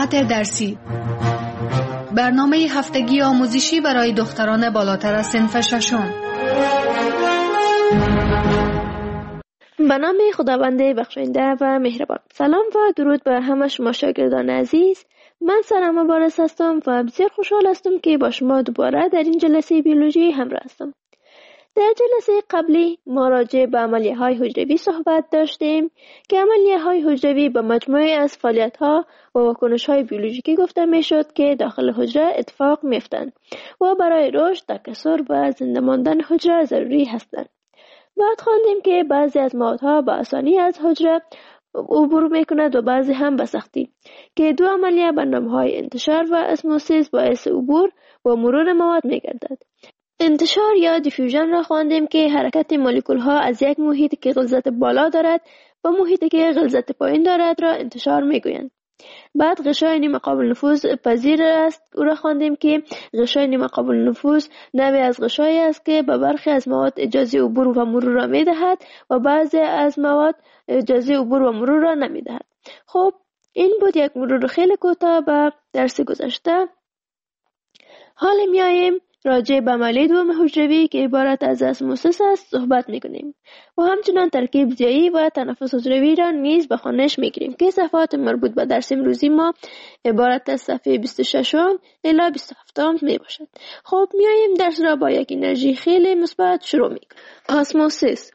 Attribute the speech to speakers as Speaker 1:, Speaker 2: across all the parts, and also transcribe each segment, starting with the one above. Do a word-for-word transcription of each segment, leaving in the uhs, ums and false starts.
Speaker 1: ساعت درسی، برنامه هفتگی آموزشی برای دختران بالاتر از صنف ششم.
Speaker 2: به نام خداوند بخشنده و مهربان. سلام و درود به همه شما شاگردان عزیز. من سلام مبارز هستم و بسیار خوشحال هستم که با شما دوباره در این جلسه بیولوژی همراه هستم. در جلسه قبلی ما راجع به عملیه های حجروی صحبت داشتیم که عملیه های حجروی به مجموعه از فعالیت ها و واکنش های بیولوژیکی گفته می شد که داخل حجره اتفاق می افتند و برای رشد، تکثر و زنده ماندن حجره ضروری هستند. بعد خواندیم که بعضی از موادها به آسانی از حجره عبور می کند و بعضی هم به سختی، که دو عملیه به نام‌های انتشار و اسموسیس باعث عبور و مرور مواد می گردد. انتشار یا دیفیوژن را خواندیم که حرکت مولکول ها از یک محیط که غلظت بالا دارد به محیطی که غلظت پایین دارد را انتشار می گویند. بعد غشای نیمه قابل نفوذ پذیر است او را خواندیم که غشای نیمه قابل نفوذ نوعی از غشایی است که به برخی از مواد اجازه عبور و مرور را می دهد و بعضی از مواد اجازه عبور و مرور را نمی دهد. خب این بود یک مرور خیلی کوتاه به درس گذشته. حالا میاییم راجع به عملیه دوم حجروی که عبارت از اسموسیس است صحبت میکنیم و همچنان ترکیب ضیایی و تنفس حجروی را نیز به خوانش میگیریم که صفحات مربوط به درس امروزی ما عبارت از صفحه بیست و شش الی بیست و هفت می باشد. خب میاییم درس را با یک انرژی خیلی مثبت شروع میکنیم. اسموسیس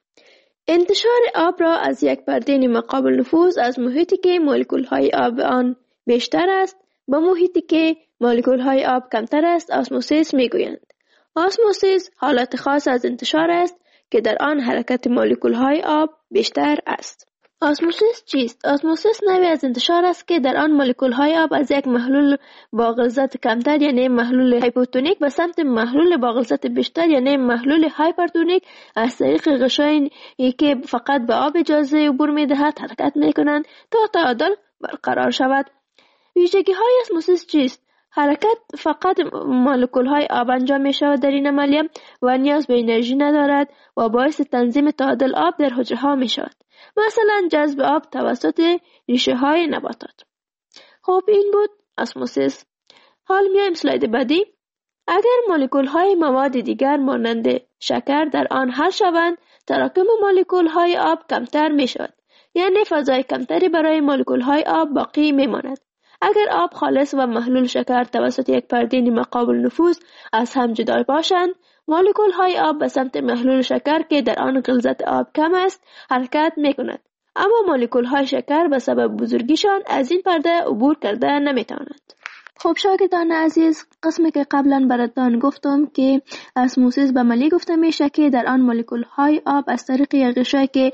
Speaker 2: انتشار آب را از یک پرده نیمه قابل نفوذ از محیطی که مولکول های آب آن بیشتر است به محیطی که مولکول های آب کمتر است اسموسیس میگویند. اسموسیس حالت خاص از انتشار است که در آن حرکت مولکول های آب بیشتر است. اسموسیس چیست؟ اسموسیس نوعی از انتشار است که در آن مولکول های آب از یک محلول با غلظت کمتر یعنی محلول هایپوتونیک به سمت محلول با غلظت بیشتر یعنی محلول هایپرتونیک از طریق غشایی که فقط به آب اجازه عبور میدهد حرکت میکنند تا تعادل برقرار شود. ویژگی های اسموسیس چیست؟ حرکت فقط مولکول های آب انجام می شود در این عملیه و نیاز به انرژی ندارد و باعث تنظیم تعادل آب در حجره ها می شود، مثلا جذب آب توسط ریشه های نباتات. خب این بود اسموسیس. حال میایم اسلاید بعدی. اگر مولکول های مواد دیگر مانند شکر در آن حل شوند تراکم مولکول های آب کمتر می شود، یعنی فضای کمتری برای مولکول های آب باقی می ماند. اگر آب خالص و محلول شکر توسط یک پرده نیمه قابل نفوذ از هم جدا باشند مولکول های آب به سمت محلول شکر که در آن غلظت آب کم است حرکت می کند، اما مولکول های شکر به سبب بزرگیشان از این پرده عبور کرده نمی توانند. خب شاگردان عزیز، قسمی که قبلا براتان گفتم که اسموسیس به عملیه گفته میشه که در آن مولکول های آب از طریق یک غشایی که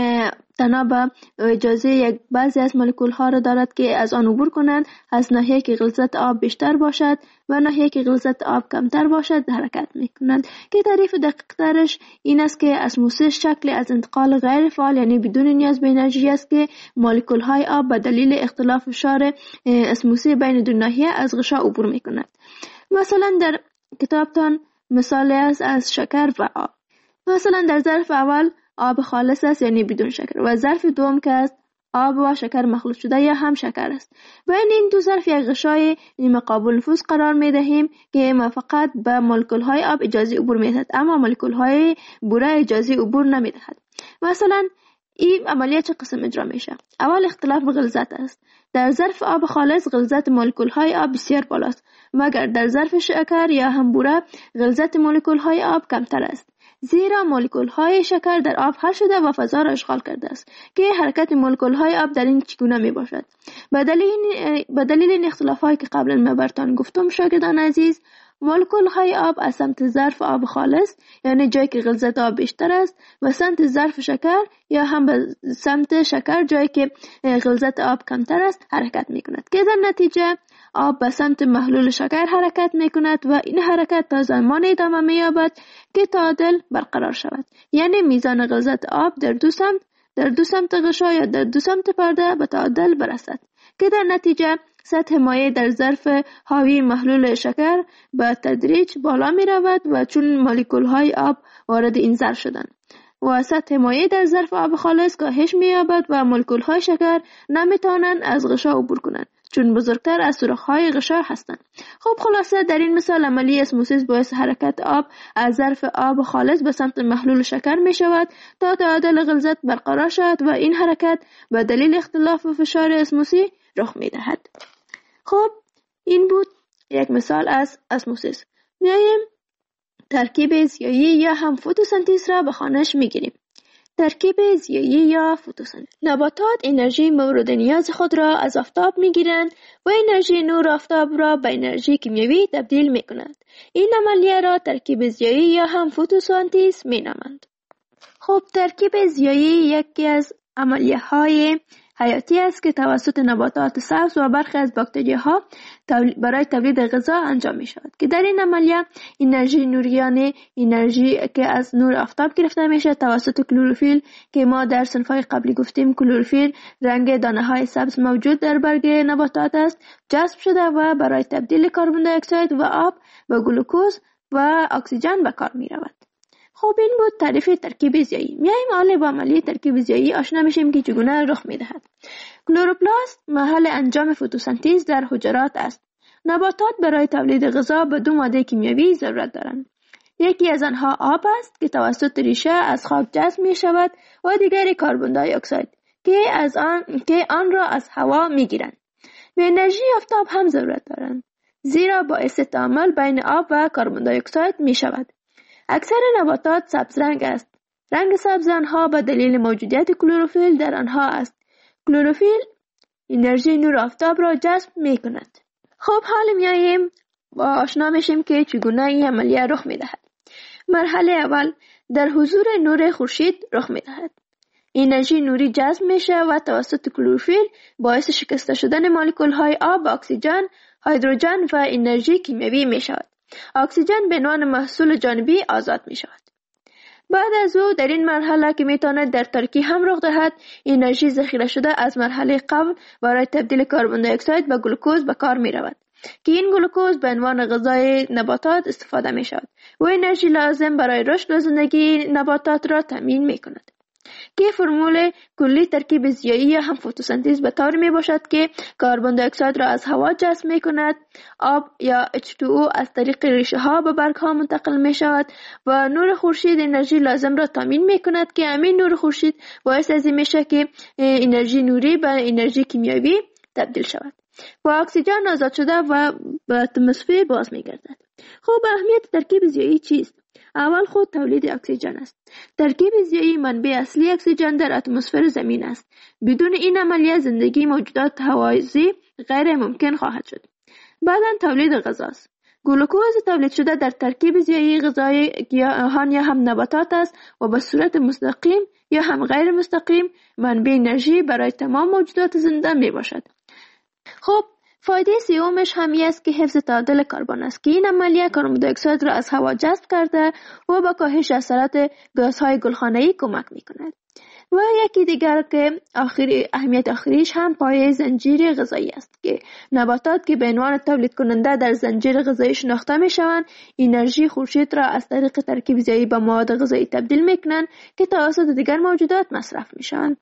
Speaker 2: تنها به اجازه یک بعضی از مولکول ها را دارد که از آن عبور کنند از ناحیه که غلظت آب بیشتر باشد و ناحیه که غلظت آب کمتر باشد حرکت میکنند، که تعریف دقیق ترش این است که اسموسیس شکلی از انتقال غیر فعال یعنی بدون نیاز به انرژی است که مولکول های آب به دلیل اختلاف فشار اسموسی بین دو ناحیه از غشا عبور میکنند. مثلا در کتابتان مثال است از شکر و آب. مثلا در ظرف اول آب خالص است یعنی بدون شکر و ظرف دوم که است آب و شکر مخلوط شده یا هم شکر است. بین این دو ظرف یک غشای نیمه قابل نفوذ قرار می دهیم که ما فقط به مولکول های آب اجازه عبور می دهد اما مولکول های بوره اجازه عبور نمی دهد. مثلا این عملیه چه قسم اجرا میشه؟ اول اختلاف غلظت است. در ظرف آب خالص غلظت مولکول های آب بسیار بالاست، مگر در ظرف شکر یا هم بوره غلظت مولکول های آب کمتر است، زیرا مولکول های شکر در آب حل شده و فضا را اشغال کرده است که حرکت مولکول های آب در این چگونه می باشد. به دلیل به دلیل این اختلاف هایی که قبلا من براتون گفتم شاگردان عزیز، مولکول های آب از سمت ظرف آب خالص یعنی جایی که غلظت آب بیشتر است و سمت ظرف شکر یا هم به سمت شکر جایی که غلظت آب کمتر است حرکت می کند، که در نتیجه آب به سمت محلول شکر حرکت می کند و این حرکت تا زمان ادامه می یابد که تعادل برقرار شود، یعنی میزان غلظت آب در دو سمت در دو سمت غشا یا در دو سمت پرده به تعادل برسد، که در نتیجه سطح مایع در ظرف حاوی محلول شکر به تدریج بالا می رود و چون مولکول های آب وارد این ظرف شدند و سطح مایع در ظرف آب خالص کاهش می یابد و مولکول های شکر نمی توانند از غشا عبور کنند، چون بزرگتر از سوراخ‌های غشا هستند. خب خلاصه در این مثال عملیه اسموسیس باعث حرکت آب از ظرف آب خالص به سمت محلول شکر می شود تا تعادل غلظت برقرار شود و این حرکت به دلیل اختلاف فشار اسموسی رخ می دهد. خب این بود یک مثال از اسموسیس. میایم ترکیب زیایی یا هم فتوسنتز را به خوانش می گیریم. ترکیب زیایی یا فتوسنتز. نباتات انرژی مورد نیاز خود را از آفتاب می گیرند و انرژی نور آفتاب را به انرژی کیمیایی تبدیل می کنند. این عملیه را ترکیب زیایی یا هم فتوسنتز می نامند. خب ترکیب زیایی یکی از عملیه های حیاتی است که توسط نباتات سبز و برخی از باکتریاها برای تولید غذا انجام می شود که در این عملیه انرژی نوریانه انرژی که از نور آفتاب گرفته می شود توسط کلروفیل که ما در صنفهای قبلی گفتیم کلروفیل رنگ دانه های سبز موجود در برگ نباتات است جذب شده و برای تبدیل کربن دی اکساید و آب به گلوکوز و اکسیژن به کار می رود. خب این بود تعریف ترکیب زیایی. میایم حالا با عملیه ترکیب زیایی آشنا میشیم که چگونه رخ میدهد. کلوروپلاست محل انجام فتوسنتز در حجرات است. نباتات برای تولید غذا به دو ماده کیمیایی ضرورت دارند. یکی از آنها آب است که توسط ریشه از خاک جذب می شود و دیگری کربن دی اکساید که از آن که آن را از هوا میگیرند. به انرژی آفتاب هم ضرورت دارند زیرا باعث تعامل بین آب و کربن دی اکساید می شود. اکثر نباتات سبز رنگ است. رنگ سبز آنها به دلیل موجودیت کلروفیل در آنها است. کلروفیل انرژی نور آفتاب را جذب می کند. خب حالا میاییم با آشنا میشیم که چگونه این عملیه رخ می دهد. مرحله اول در حضور نور خورشید رخ می دهد. انرژی نوری جذب میشه و توسط کلروفیل باعث شکسته شدن مولکول های آب، اکسیژن، هیدروژن و انرژی کیمیایی می شود. اکسیژن به عنوان محصول جانبی آزاد می شود. بعد از او در این مرحله که می تواند در ترکی هم رخ دهد انرژی ذخیره شده از مرحله قبل برای تبدیل کربن دی اکساید به گلوکوز به کار می رود که این گلوکوز به عنوان غذای نباتات استفاده می شود و انرژی لازم برای رشد و زندگی نباتات را تامین می کند. که فرمول کلی ترکیب زیایی یا هم فتوسنتز به طور می باشد که کربن دی اکساید را از هوا جذب می کند، آب یا اچ تو او از طریق ریشه ها به برگ ها منتقل می شود و نور خورشید انرژی لازم را تامین می کند که همین نور خورشید باعث از این می شود که انرژی نوری به انرژی کیمیایی تبدیل شود و اکسیژن آزاد شده و به اتمسفر باز می گردد. خب اهمیت ترکیب زیایی چیست؟ اول خود تولید اکسیژن است. ترکیب زیایی منبع اصلی اکسیژن در اتمسفر زمین است. بدون این عملیه زندگی موجودات هوازی غیر ممکن خواهد شد. بعداً تولید غذا است. گلوکوز تولید شده در ترکیب زیایی غذای گیاهان یا هم نباتات است و به صورت مستقیم یا هم غیر مستقیم منبع انرژی برای تمام موجودات زنده می باشد. خب فایده سومش همی است که حفظ تعادل کربن است که این عملیه کربن دی اکساید را از هوا جذب کرده و به کاهش اثرات گازهای گلخانه‌ای کمک می‌کند. و یکی دیگر که آخری اهمیت آخریش هم پایه زنجیره غذایی است که نباتات که به عنوان تولید کننده در زنجیره غذایی شناخته می‌شوند انرژی خورشید را از طریق ترکیب زیایی به مواد غذایی تبدیل می‌کنند که توسط دیگر موجودات مصرف می‌شوند.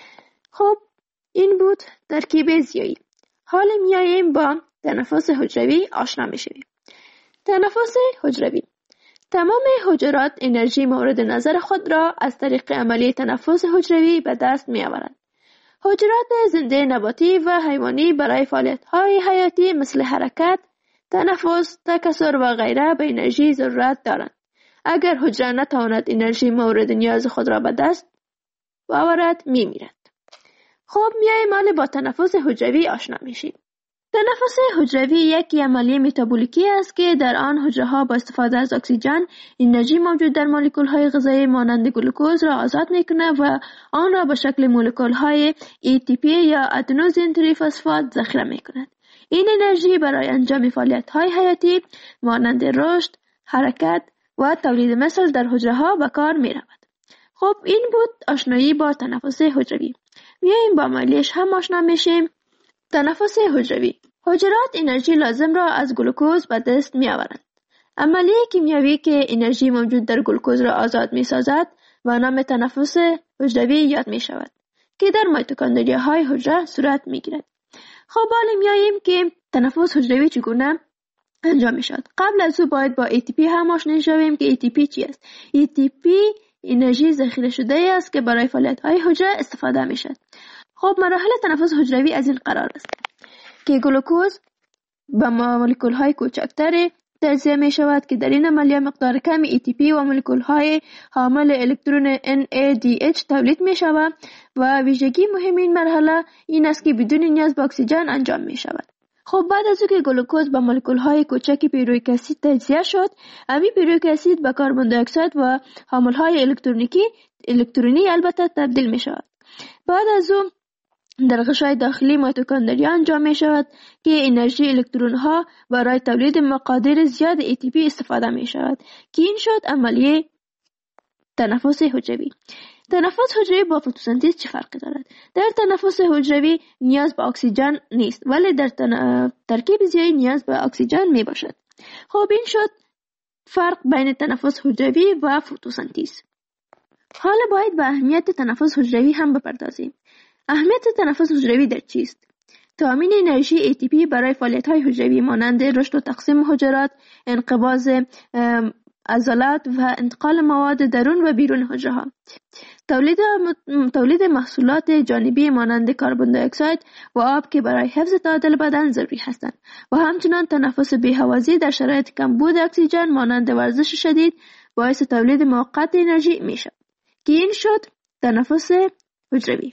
Speaker 2: خب این بود ترکیب زیایی. حالا میاییم با تنفس حجروی آشنا میشویم. تنفس حجروی تمام حجرات انرژی مورد نظر خود را از طریق عملیه تنفس حجروی به دست میآورند. حجرات زنده نباتی و حیوانی برای فعالیت‌های حیاتی مثل حرکت، تنفس، تکثر و غیره به انرژی ضرورت دارند. اگر حجره نتواند انرژی مورد نیاز خود را به دست آورد میمیرد. خب میایم حالا با تنفس حجروی آشنا میشیم. تنفس حجروی یک عملیه متابولیکی است که در آن حجره ها با استفاده از اکسیژن انرژی موجود در مولکول های غذایی مانند گلوکوز را آزاد میکنه و آن را به شکل مولکول های ای تی پی یا ادنوزین تریفسفات ذخیره میکند. این انرژی برای انجام فعالیت های حیاتی مانند رشد، حرکت و تولید مثل در حجره ها به کار میرود. خب این بود آشنایی با تنفس حجروی. میایم با عملیش هم آشنا میشیم. تنفس حجروی حجرات انرژی لازم را از گلوکوز به دست می آورند. عملیه کیمیایی که انرژی موجود در گلوکوز را آزاد می سازد و نام تنفس حجروی یاد می شود که در میتوکندریاهای حجره صورت می گیرد. خب حالا میاییم که تنفس حجروی چگونه انجام میشد. قبل از او باید با ای تی پی هم آشنا شویم که ای تی پی چی است. ای تی پی انرژی ذخیره شده است که برای فعالیت‌های حجره استفاده میشد. خب مراحل تنفس حجروی از این قرار است که گلوکوز با مولکول‌های کوچکتر تجزیه می شود که در این عملیه مقدار کم ای تی پی و مولکول‌های حامل الکترون ان ای دی اچ تولید می شود و ویژگی مهم این مرحله این است که بدون نیاز به اکسیژن انجام می شود. خب بعد از اینکه گلوکوز با مولکول‌های کوچک پیرویک اسید تجزیه شد، همین پیرویک اسید به کربن دی اکساید و حامل‌های الکترونیکی الکترونی البته تبدیل می شود. بعد از اون در غشای داخلی میتوکندریا انجام می شود که انرژی الکترون ها برای تولید مقادیر زیاد ای تی پی استفاده می شود که این شد عملیه تنفس حجروی. تنفس حجروی با فتوسنتز چه فرقی دارد؟ در تنفس حجروی نیاز به اکسیژن نیست ولی در تن... ترکیب زیایی نیاز به اکسیژن می باشد. خب این شد فرق بین تنفس حجروی و فتوسنتز. حالا باید به اهمیت تنفس حجروی هم بپردازیم. اهمیت تنفس حجروی در چیست؟ تامین انرژی ای تی پی برای فعالیت‌های حجروی مانند رشد و تقسیم حجرات، انقباض عضلات و انتقال مواد درون و بیرون حجره‌ها. تولید تولید محصولات جانبی مانند کربن دی اکساید و آب که برای حفظ تعادل بدن ضروری هستند و همچنین تنفس بی‌هوازی در شرایط کمبود اکسیژن مانند ورزش شدید باعث تولید موقت انرژی می‌شود. که این شد تنفس حجروی.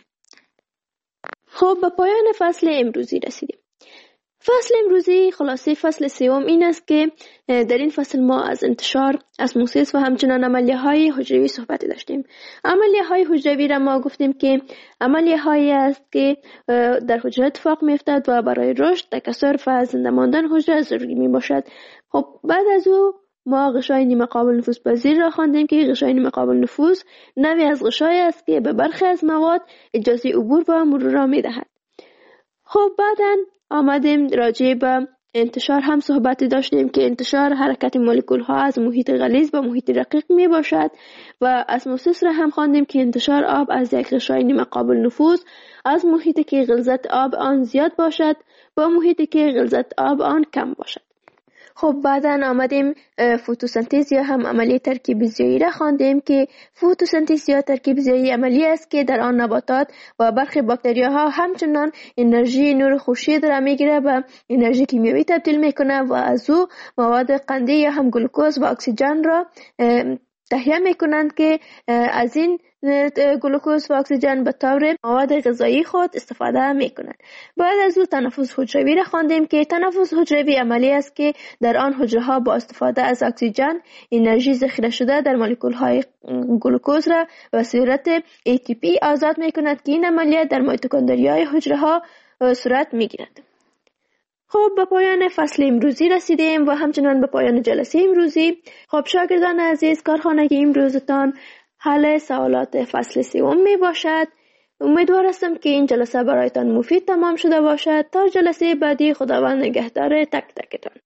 Speaker 2: خب به پایان فصل امروزی رسیدیم. فصل امروزی خلاصه فصل سوم این است که در این فصل ما از انتشار، اسموسیس و همچنان عملیه های حجروی صحبت داشتیم. عملیه های حجروی را ما گفتیم که عملیه هایی است که در حجره اتفاق می افتد و برای رشد، تکثر و زنده ماندن حجره ضروری می باشد. خب بعد از او ما غشای نیمه قابل نفوذ پذیر را خواندیم که غشای نیمه قابل نفوذ نوعی از غشای است که به برخی از مواد اجازه عبور و مرور را می دهد. خب بعداً آمدیم راجع به انتشار هم صحبت داشتیم که انتشار حرکت مولکول ها از محیط غلیظ به محیط رقیق می باشد و اسموسیس را هم خواندیم که انتشار آب از یک غشای نیمه قابل نفوذ از محیطی که غلظت آب آن زیاد باشد با محیطی که غلظت آب آن کم باشد. خب بعداً آمدیم فتوسنتز یا هم عملیه ترکیب زیایی را خواندیم که فتوسنتز یا ترکیب زیایی عملیه است که در آن نباتات و برخی باکتریاها همچنان انرژی نور خورشید را میگیره و انرژی کیمیایی تبدیل میکنه و از او مواد قندی یا هم گلوکوز و اکسیژن را تهیه میکنند که از این گلوکوز و اکسیژن به طور مواد غذایی خود استفاده میکنند. بعد از او تنفس حجروی را خواندیم که تنفس حجروی عملی است که در آن حجره ها با استفاده از اکسیژن انرژی ذخیره شده در مولکول های گلوکوز را به صورت ای تی پی آزاد میکند که این عملیات در میتوکندریای حجره ها صورت میگیرد. خب به پایان فصل امروزی رسیدیم و همچنان به پایان جلسه امروزی. خب شاگردان عزیز، کارخانه امروزتان حل سوالات فصل سوم می باشد. امیدوار هستم که این جلسه برایتان مفید تمام شده باشد. تا جلسه بعدی خداوند نگهدار تک تکتان.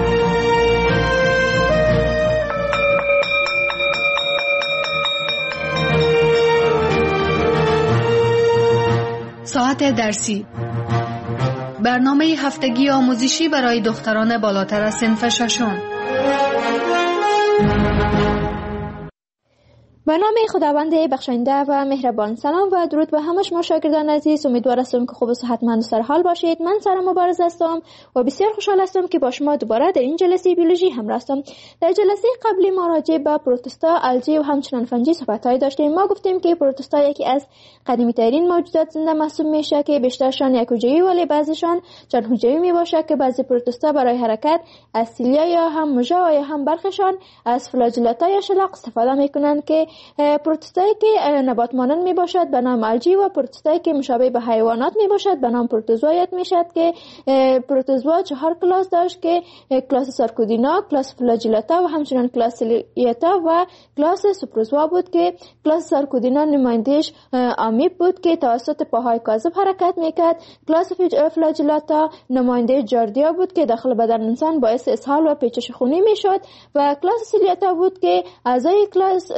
Speaker 1: ساعت درسی، برنامه هفتگی آموزشی برای دختران بالاتر از صنف ششم.
Speaker 2: به نام خداوند بخشنده و مهربان. سلام و درود به همه شما شاگردان عزیز. امیدوار هستم که خوب و صحتمند و سرحال باشید. من سارا مبارز هستم و بسیار خوشحال هستم که با شما دوباره در این جلسه بیولوژی همراه هستم. در جلسه قبلی ما راجع به پروتوستا، الژی و همچنان فنجی صحبت‌های داشتیم. ما گفتیم که پروتوستا یکی از قدیمی ترین موجودات زنده محسوب میشه که بیشترشان یک حجری ولی بعضیشان چند حجری میباشه که بعضی پروتوستا برای حرکت از سیلیا یا هم موژه و یا هم برخشان از فلاجلتا یا شلاق استفاده میکنن که پروتوستایی که نبات مانند می باشد به نام الژی و پروتوستایی که مشابه به حیوانات می باشد به نام پروتوزوا یاد می شد که پروتوزوا چهار کلاس داشت که کلاس سارکودینا، کلاس فلاجلتا و همچنین کلاس سیلیتا و کلاس سوپروزوا بود که کلاس سارکودینا نمایندهش آمیب بود که توسط پاهای کاذب حرکت میکرد. کلاس فلاجلتا نماینده جاردیا بود که داخل بدن انسان باعث اسهال و پیچش خونی میشد و کلاس سیلیتا بود که اعضای کلاس دارای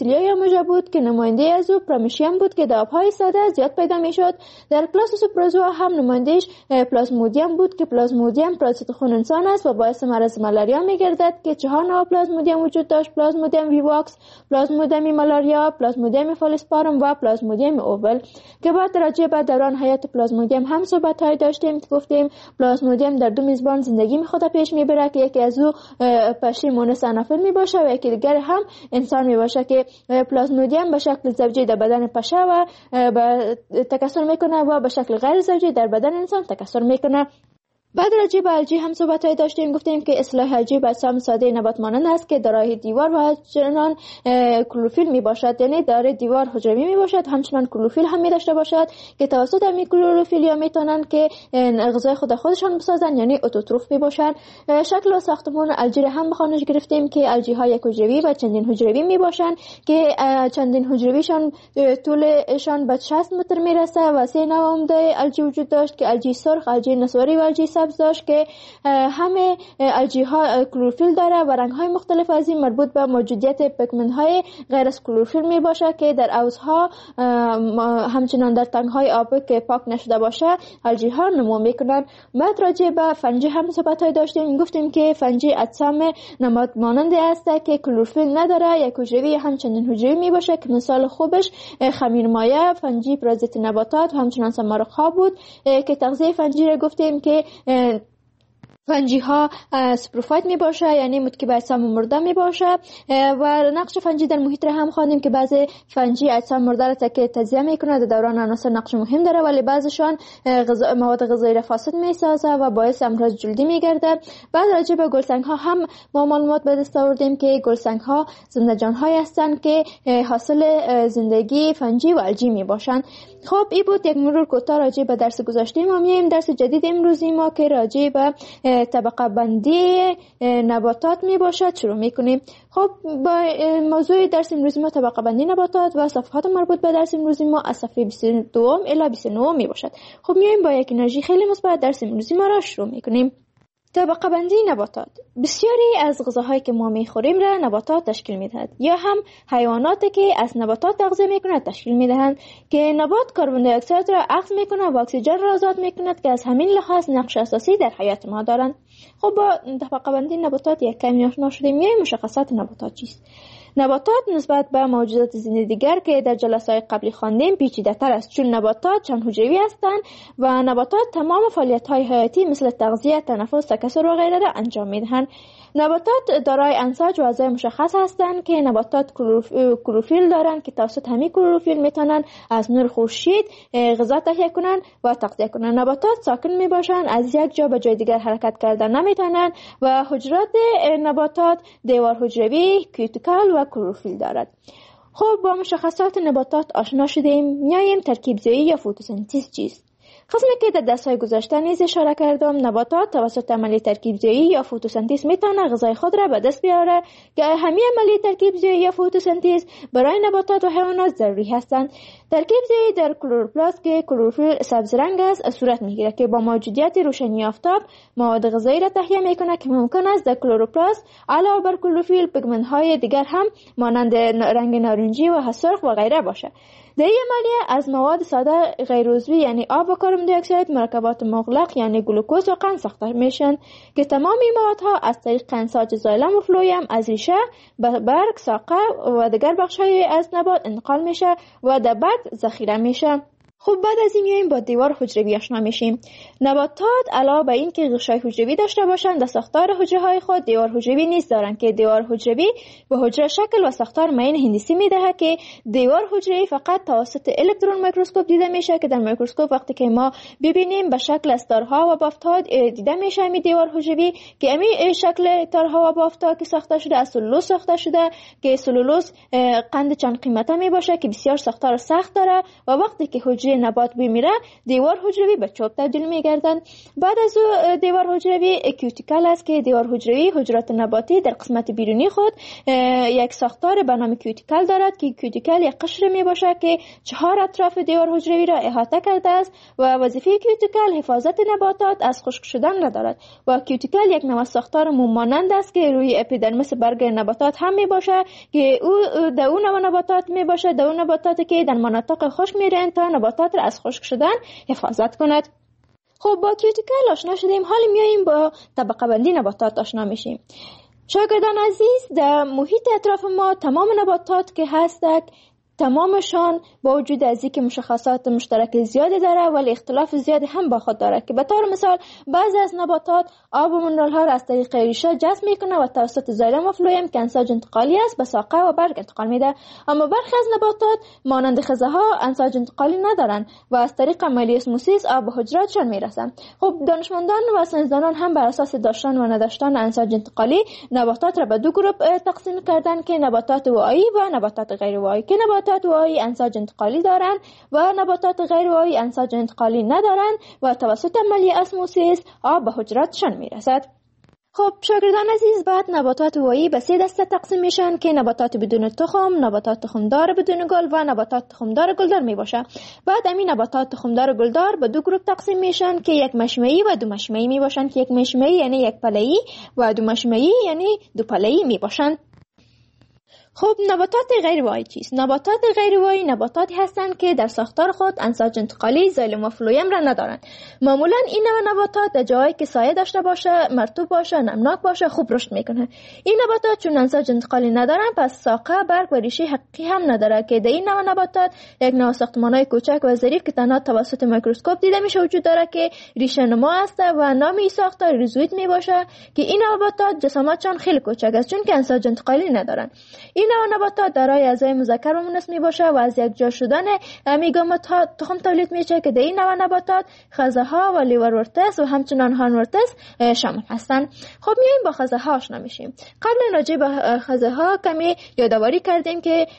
Speaker 2: کلوروفیلیا یا موژه بود که نماینده از او پرامشیم بود که در آبهای ساده زیاد پیدا میشد. در کلاس سوپروزوا هم نمایندهش پلازمودیم بود که پلازمودیم پرازیت خون انسان است و باعث مرض مالاریا میگردد که چهار نوع پلازمودیم وجود داشت: پلازمودیم ویواکس، پلازمودیم مالاریا، پلازمودیم فالسپارم و پلازمودیم اوول که بعد راجع به دوران حیات پلازمودیم هم صحبت‌های داشتیم که گفتیم پلازمودیم در دو میزبان زندگی خود پیش میبره که یکی از او پشه مونس انافیل میباشه و یکی دیگر هم انسان میباشه که پلازمودیم به شکل زوجی در بدن پشه و تکثر میکنه و به شکل غیر زوجی در بدن انسان تکثر میکنه. بعد راجع به الژی هم صحبت‌های داشتیم، گفتیم که اصطلاح الژی به اجسام ساده نبات مانند است که دارای دیوار و همچنان کلروفیل میباشد، یعنی دارای دیوار حجروی میباشد، همچنان کلروفیل هم میداشته باشد که توسط همین کلروفیل یا میتونن که غذای خود خودشان بسازن، یعنی اتوتروف میباشن. شکل و ساختمان الژی هم بخوانش گرفتیم که الژی ها یک حجروی و چندین حجروی میباشن که چندین حجرویشان طولشان به شصت متر میرسه و سه نوع عمده الژی وجود داشت که الژی سرخ، الژی نسواری و الژی سبز داشت که همه الژی ها کلروفیل داره و رنگ های مختلف از این مربوط به موجودیت پیگمنت های غیر از کلروفیل می باشه که در عوضها همچنان در تنگ های آبی که پاک نشده باشه الژی ها نمو میکنن. بعد راجع به فنجی هم صحبت های داشتیم، گفتیم که فنجی اجسام نماد مانند است که کلروفیل نداره، یک حجروی همچنین حجروی می باشه که مثال خوبش خمیرمایه، فنجی پرازیت نباتات و همچنان سمارق ها بود که تغذیه فنجی را گفتیم که فنجی ها سپروفایت می باشه، یعنی متکی به اجسام مرده می باشه و نقش فنجی در محیط را هم خواندیم که بعضی فنجی اجسام مرده را تکه تجزیه میکنه، در دوران عناصر نقش مهم داره، ولی بعضیشان غذا مواد غذایی را فاسد می سازه و باعث امراض جلدی می گرده. بعد راجع به گلسنگ ها هم ما معلومات به دست آوردیم که گلسنگ ها زنده جان های هستند که حاصل زندگی فنجی و الژی می باشند. خب این بود یک مرور کوتاه راجع به درس گذشته ما. میایم درس جدید امروزی ما که راجع به طبقه بندی نباتات می باشد شروع می کنیم. خب با موضوع درس امروزی ما طبقه بندی نباتات و صفحات مربوط به درس امروزی ما از صفحه بیست و دو الی بیست و نه می باشد. خب میایم با یک انرژی خیلی مثبت درس امروزی ما را شروع می کنیم. طبقه بندی نباتات. بسیاری از غذاهایی که ما میخوریم را نباتات تشکیل میدهد یا هم حیواناتی که از نباتات تغذیه میکنند تشکیل میدهند که نبات کربن دی اکساید را اخذ میکنه و اکسیژن را آزاد میکند که از همین لحاظ نقش اساسی در حیات ما دارند. خب با طبقه بندی نباتات یک کمی آشنا شدیم. یا مشخصات نباتات چیست؟ نباتات نسبت به موجودات زنده دیگر که در جلسات قبلی خواندیم پیچیده‌تر است، چون نباتات چند حجروی هستند و نباتات تمام فعالیت‌های حیاتی مثل تغذیه، تنفس، تکثر و غیره را انجام می‌دهند. نباتات دارای انساج و اعضای مشخص هستند که نباتات کلروفیل دارند که توسط همین کلروفیل میتونن از نور خورشید غذا تهیه کنند و تغذیه کنند. نباتات ساکن میباشند، از یک جا به جای دیگر حرکت کردن نمیتونند و حجرات نباتات دیوار حجروی، کیوتیکل و کلروفیل دارد. خب با مشخصات نباتات آشنا شدیم. میایم ترکیب زایی یا فتوسنتز چیست؟ قسمی که در درس‌های گذشته نیز اشاره کردم، نباتات توسط عملی ترکیب زایی یا فتوسنتز میتونه غذای خود را به دست بیاره که همین عملی ترکیب زایی یا فتوسنتز برای نباتات و حیوانات ضروری هستند. ترکیب زایی در کلروپلاست که کلروفیل سبز رنگ است صورت میگیره که با موجودیت روشنی آفتاب مواد غذایی را تهیه میکنه که ممکن است در کلروپلاست علاوه بر کلروفیل پیگمنت های دیگر هم مانند رنگ نارنجی و سرخ و غیره باشه. در این عملیه از مواد ساده غیر عضوی یعنی آب و کربن دی اکساید مرکبات مغلق یعنی گلوکوز و قند ساخته میشن که تمام این موادها از طریق انساج زایلم و فلویم از ریشه به برگ، ساقه و دیگر بخش‌های از نبات انتقال میشه و در برگ ذخیره میشه. خب بعد از این میایم با دیوار حجروی آشنا میشیم. نباتات علاوه بر این که غشای حجروی داشته باشند، در ساختار حجره های خود دیوار حجروی نیز دارند که دیوار حجروی به حجره شکل و ساختار معین هندسی میدهد که دیوار حجروی فقط توسط الکترون میکروسکوپ دیده میشه که در میکروسکوپ وقتی که ما ببینیم به شکل از تارها و بافت‌ها دیده میشه این دیوار حجروی که همین شکل تارها و بافت‌ها که ساخته شده از سلولوز ساخته شده که سلولوز قند چند قیمته میباشه که بسیار ساختار سخت داره و وقتی که حجره که نبات بمیره دیوار حجروی به چوب تبدیل میگردند. بعد از او دیوار حجروی کیوتیکل است که دیوار حجروی حجرات نباتی در قسمت بیرونی خود یک ساختار به نام کیوتیکل دارد که کیوتیکل یک قشر می باشد که چهار اطراف دیوار حجروی را احاطه کرده است و وظیفه کیوتیکل حفاظت نباتات از خشک شدن را دارد و کیوتیکل یک نوع ساختار موم مانند است که روی اپیدرمیس برگ نباتات هم می باشد که او در اون نوع نباتات می باشد در اون نباتاتی که در مناطق خشک میرند تا نباتات را از خشک شدن حفاظت کند. خب با کیوتیکل آشنا شدیم، حالا میاییم با طبقه بندی نباتات آشنا میشیم. شاگردان عزیز، در محیط اطراف ما تمام نباتات که هستند تمامشان با وجود از اینکه مشخصات مشترک زیادی داره ولی اختلاف زیادی هم با خود داره که به طور مثال بعضی از نباتات آب و منرال ها را از طریق ریشه جذب میکنه و توسط زایلم و فلویم که انساج انتقالی است به ساقه و برگ انتقال میده، اما برخی از نباتات مانند خزه ها انساج انتقالی ندارن و از طریق عملیه اسموسیس آب به حجراتشان میرسن. خب دانشمندان و ساینسدانان هم بر اساس داشتن و نداشتن انساج انتقالی نباتات را به دو گروه تقسیم کردن که نباتات واعی و نباتات غیر واعی، که نباتات واعی انساج انتقالی دارند و نباتات غیر واعی انساج انتقالی ندارند و توسط عملیه اسموسیس آب به حجراتشان میرسد. خب شاگردان عزیز، بعد نباتات واعی به سه دسته تقسیم میشن که نباتات بدون تخم، نباتات تخمدار بدون گل و نباتات تخمدار گلدار میباشه. بعد همین نباتات تخمدار گلدار به دو گروه تقسیم میشن که یک مشمعی و دو مشمعی میباشن که یک مشمعی یعنی یک پله‌ای و دو مشمعی یعنی دو پله‌ای میباشن. خب نباتات غیر واعی چیست؟ نباتات غیر واعی نباتاتی هستند که در ساختار خود انساج انتقالی، زایلم و فلویم را ندارند. معمولا این نوع نباتات در جایی که سایه داشته باشه، مرطوب باشه، نمناک باشه خوب رشد میکنه. این نباتات چون انساج انتقالی ندارن پس ساقه، برگ و ریشه حقیقی هم نداره که در این نوع نباتات یک نوع ساختمان‌های کوچک و ظریف که تنها توسط میکروسکوپ دیده میشه وجود داره که ریشه نما است و نام این ساختار ریزوید میباشه که این نباتات جسامتشان خیلی کوچک است چون که انساج انتقالی ندارن. این نوع نباتات دارای اعضای مذکر و مؤنث میباشه و از یک جا شدن میگامات ها تخم تولید میشه که در این نوع نباتات خزه ها و لیورورتس و همچنان هانورتس شامل هستند. خب میایم با خزه ها آشنا میشیم. قبل راجع به خزه ها کمی یادآوری کردیم که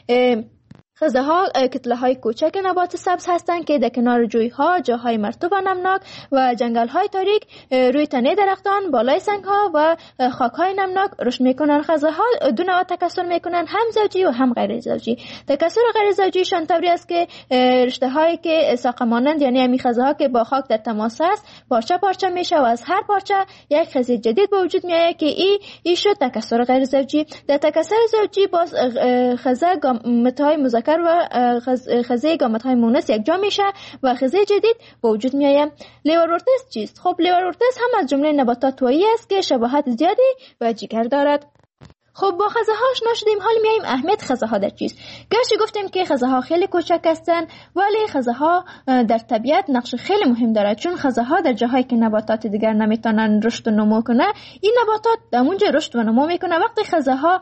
Speaker 2: خزه ها کتله های کوچک نبات سبز هستند که در کنار جوی ها، جاهای مرطوب و نمناک و جنگل های تاریک روی تنه درختان، بالای سنگ ها و خاک های نمناک رشد میکنن. خزه ها دو نوع تکثر میکنن، هم زوجی و هم غیر زوجی. تکثر غیر زوجیشان طوری است که رشته هایی که ساقه مانند یعنی همین خزه ها که با خاک در تماس است پارچه پارچه میشه و از هر پارچه یک خزه جدید به وجود میاد که ای ای شد تکثر غیر زوجی. در تکثر زوجی باز خزه گامت های مذکر و خزه گامت های مونس یک جا میشه و خزه جدید به وجود میآید. لیورورتس چیست؟ خب لیورورتس هم از جمله نباتات واعی است که شباهت زیادی به جگر دارد. خب با خزه ها آشنا شدیم، حالا میایم اهمیت خزه ها در چیست. گرچه گفتیم که خزه ها خیلی کوچک هستن ولی خزه ها در طبیعت نقش خیلی مهم دارد، چون خزه ها در جاهایی که نباتات دیگر نمیتونن رشد و نمو کنه این نباتات در اونجا رشد و نمو میکنه. وقتی خزه ها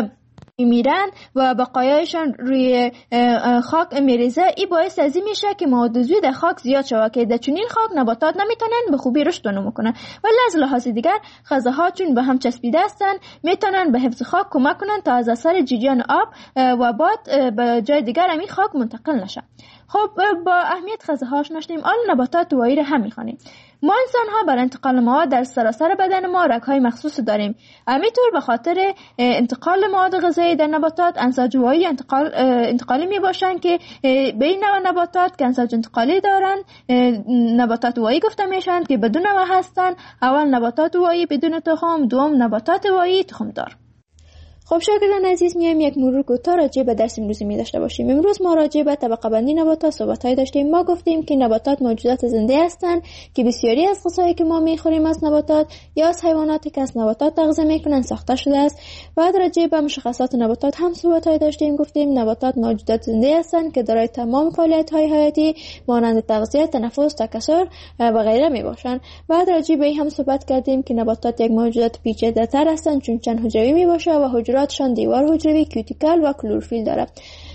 Speaker 2: میرن و بقایایشان روی خاک میریزه این باعث از این میشه که مواد عضوی در خاک زیاد شود که در چنین خاک نباتات نمیتونن به خوبی رشد و نمو کنن. ولی از لحاظ دیگر خزه ها چون به هم چسبیده هستن میتونن به حفظ خاک کمک کنن تا از اثر جریان آب و باد به جای دیگر همین خاک منتقل نشه. خب با اهمیت خزه هاش نشدیم، آن نباتات واعی را هم میخوانیم. ما انسان ها بر انتقال مواد در سراسر بدن ما رگ های مخصوص داریم. همینطور به خاطر انتقال مواد غذایی در نباتات انساج واعی انتقال انتقالی می باشن که به این نوع نباتات که انساج انتقالی دارن نباتات واعی گفته میشن که بدون نوع هستن. اول نباتات واعی بدون تخم، دوم نباتات واعی تخم دار. خب شاگردان عزیز، میایم یک مرور کوتاه راجع به درس امروزی می داشته باشیم. امروز ما راجع به طبقه بندی نباتات صحبت‌های داشتیم. ما گفتیم که نباتات موجودات زنده هستند که بسیاری از غذایی که ما میخوریم از نباتات یا از حیواناتی که از نباتات تغذیه میکنن ساخته شده است. بعد راجع به مشخصات نباتات هم صحبت‌های داشتیم. گفتیم نباتات موجودات زنده هستند که دارای تمام فعالیت‌های حیاتی مانند تغذیه، تنفس، تکثر و غیره میباشند. بعد راجع به این هم صحبت کردیم که نباتات یک موجودات پیچیده‌تر هستند چون چند حجروی میباشه و حجراتشان دیوار حجروی، کیوتیکل و کلروفیل دارد.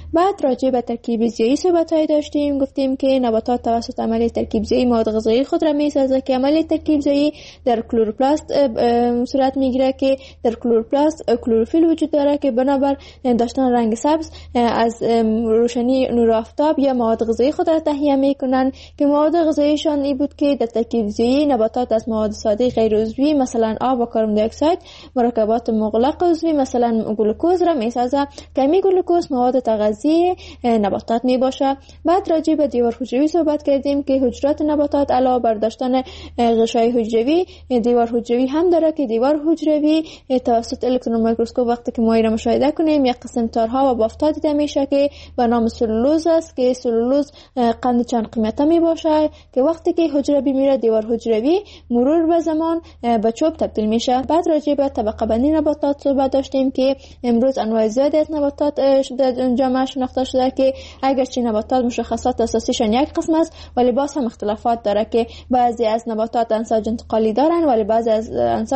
Speaker 2: بعد راجع به ترکیب زیایی صحبت‌های داشتیم، گفتیم که نباتات توسط عملیه ترکیب زیایی مواد غذایی خود را می‌سازد که عملیه ترکیب زیایی در کلروپلاست صورت می‌گیرد که در کلروپلاست کلروفیل وجود دارد که بنابر داشتن رنگ سبز از روشنی نور آفتاب یا مواد غذایی خود را تهیه می‌کنند که مواد غذاییشان این بود که در ترکیب زیایی نباتات از مواد ساده غیر عضوی مثلا آب و کربن دی اکساید مرکبات مغلق عضوی مثلا گلوکوز را می‌سازد که می گلوکوز مواد تغذیه نباتات میباشه. بعد راجع به دیوار حجروی صحبت کردیم که حجرات نباتات علاوه بر داشتن غشای حجروی دیوار حجروی هم داره که دیوار حجروی توسط الکترون میکروسکوپ وقتی که ما را مشاهده کنیم یک قسم تارها و بافتا دیده میشه که به نام سلولوز است که سلولوز قند چند قیمته میباشه که وقتی که حجره بمیره دیوار حجروی مرور به زمان به چوب تبدیل میشه. بعد راجع به طبقه بندی نباتات صحبت داشتیم که امروز انواع زیادی از نباتات در جامعه شناخته شده که اگرچه نباتات مشخصات اساسیشان یک قسم است ولی باز هم اختلافات داره که بعضی از نباتات انساج انتقالی دارن ولی بعضی از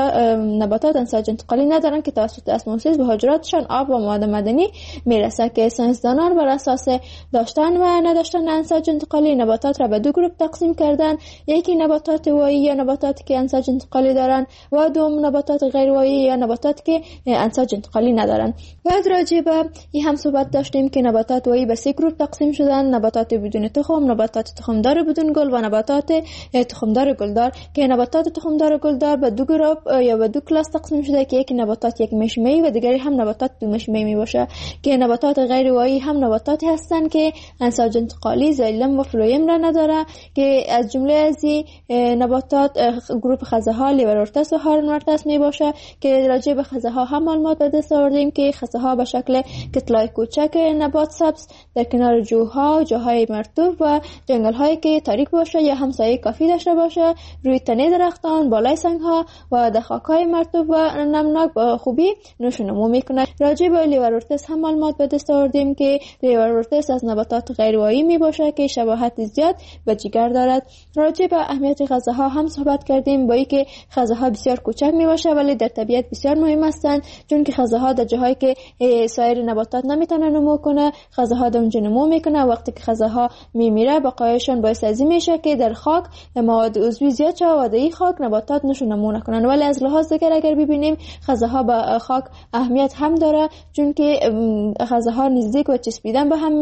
Speaker 2: نباتات انساج انتقالی ندارن که توسط اسموسیس به حجراتشان آب و مواد معدنی میرسه که ساینسدانان بر اساس داشتن و نداشتن انساج انتقالی نباتات را به دو گروه تقسیم کردن، یکی نباتات وایی یا نباتاتی که انساج انتقالی دارن و دوم نباتات غیر وایی یا نباتاتی که انساج انتقالی ندارن. بعد راجع به این هم صحبت داشتیم که نباتات وایی به سه گروه تقسیم شدن، نباتات بدون تخم، نباتات تخمدار بدون گل و نباتات تخمدار گلدار که نباتات تخمدار گلدار به دو گروه یا به دو کلاس تقسیم شده که یکی نباتات یک مشمه‌ای و دیگری هم نباتات دو مشمه‌ای میباشه که نباتات غیر وایی هم نباتاتی هستن که انساج انتقالی زایلم و فلویم را نداره که از جمله از این نباتات گروه خزه ها لیورورتس و هارنورتس میباشه که راجع به خزه ها هم معلومات به دست آوردیم که خزه ها به شکل کتلای کوچک نبات سبز در کنار جوها، جاهای مرطوب و جنگل هایی که تاریک باشه یا همسایه کافی داشته باشه روی تنه درختان، بالای سنگ ها و در خاک های مرطوب و نمناک با خوبی نشو نمو میکنه. راجع به لیورورتس هم معلومات به دست آوردیم که لیورورتس از نباتات غیر وایی می باشه که شباهت زیاد به جگر دارد. راجع به اهمیت خزه ها هم صحبت کردیم با اینکه خزه ها بسیار کوچک می باشه ولی در طبیعت بسیار مهم هستند چون که خزه ها در جاهایی که سایر نباتات نمیتونه نمو کنه خزه ها در اونجا نمو میکنه. وقتی که خزه ها میمیره بقایشون باعث از این میشه که در خاک مواد عضوی زیاد شه و در این خاک نباتات نشو نمو نکنن. ولی از لحاظ دیگر اگر ببینیم خزه ها به خاک اهمیت هم داره چون که خزه ها نزدیک و چسبیدن به هم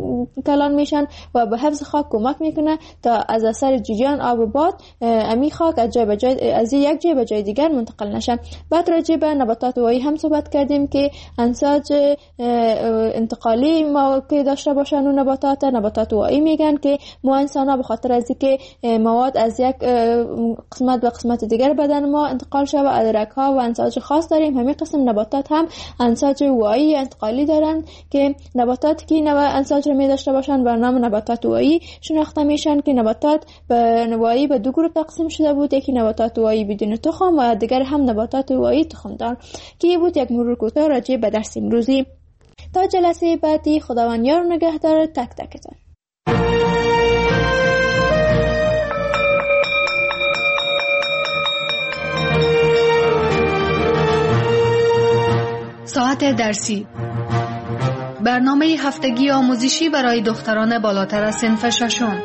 Speaker 2: کلان میشن و به حفظ خاک کمک میکنه تا از اثر جریان آب و باد امی خاک از جای به جای از یک جای به جای دیگر منتقل نشن. بعد راجع به نباتات وایی هم صحبت کردیم که انساج انتقالی ما که داشته باشن و نباتات نباتات وایی میگن که ما انسان ها به خاطر از اینکه مواد از یک قسمت به قسمت دیگر بدن ما انتقال شود و ادرک ها و انساج خاص داریم. همین قسم نباتات هم انساج وایی انتقالی دارن که نباتات که نوع انساج رو می داشته باشن بر نام نباتات وایی شناخته میشن که نباتات به وایی به دو گروه تقسیم شده بود، یکی نباتات وایی بدون تخم و دیگر هم نباتات وایی تخم دار که بود یک مرور کوتاه راجع به درس امروزی. تا جلسه بعدی خداوند یار و نگهدار تک تکتان.
Speaker 1: ساعت درسی برنامه هفتگی آموزشی برای دختران بالاتر از صنف ششم.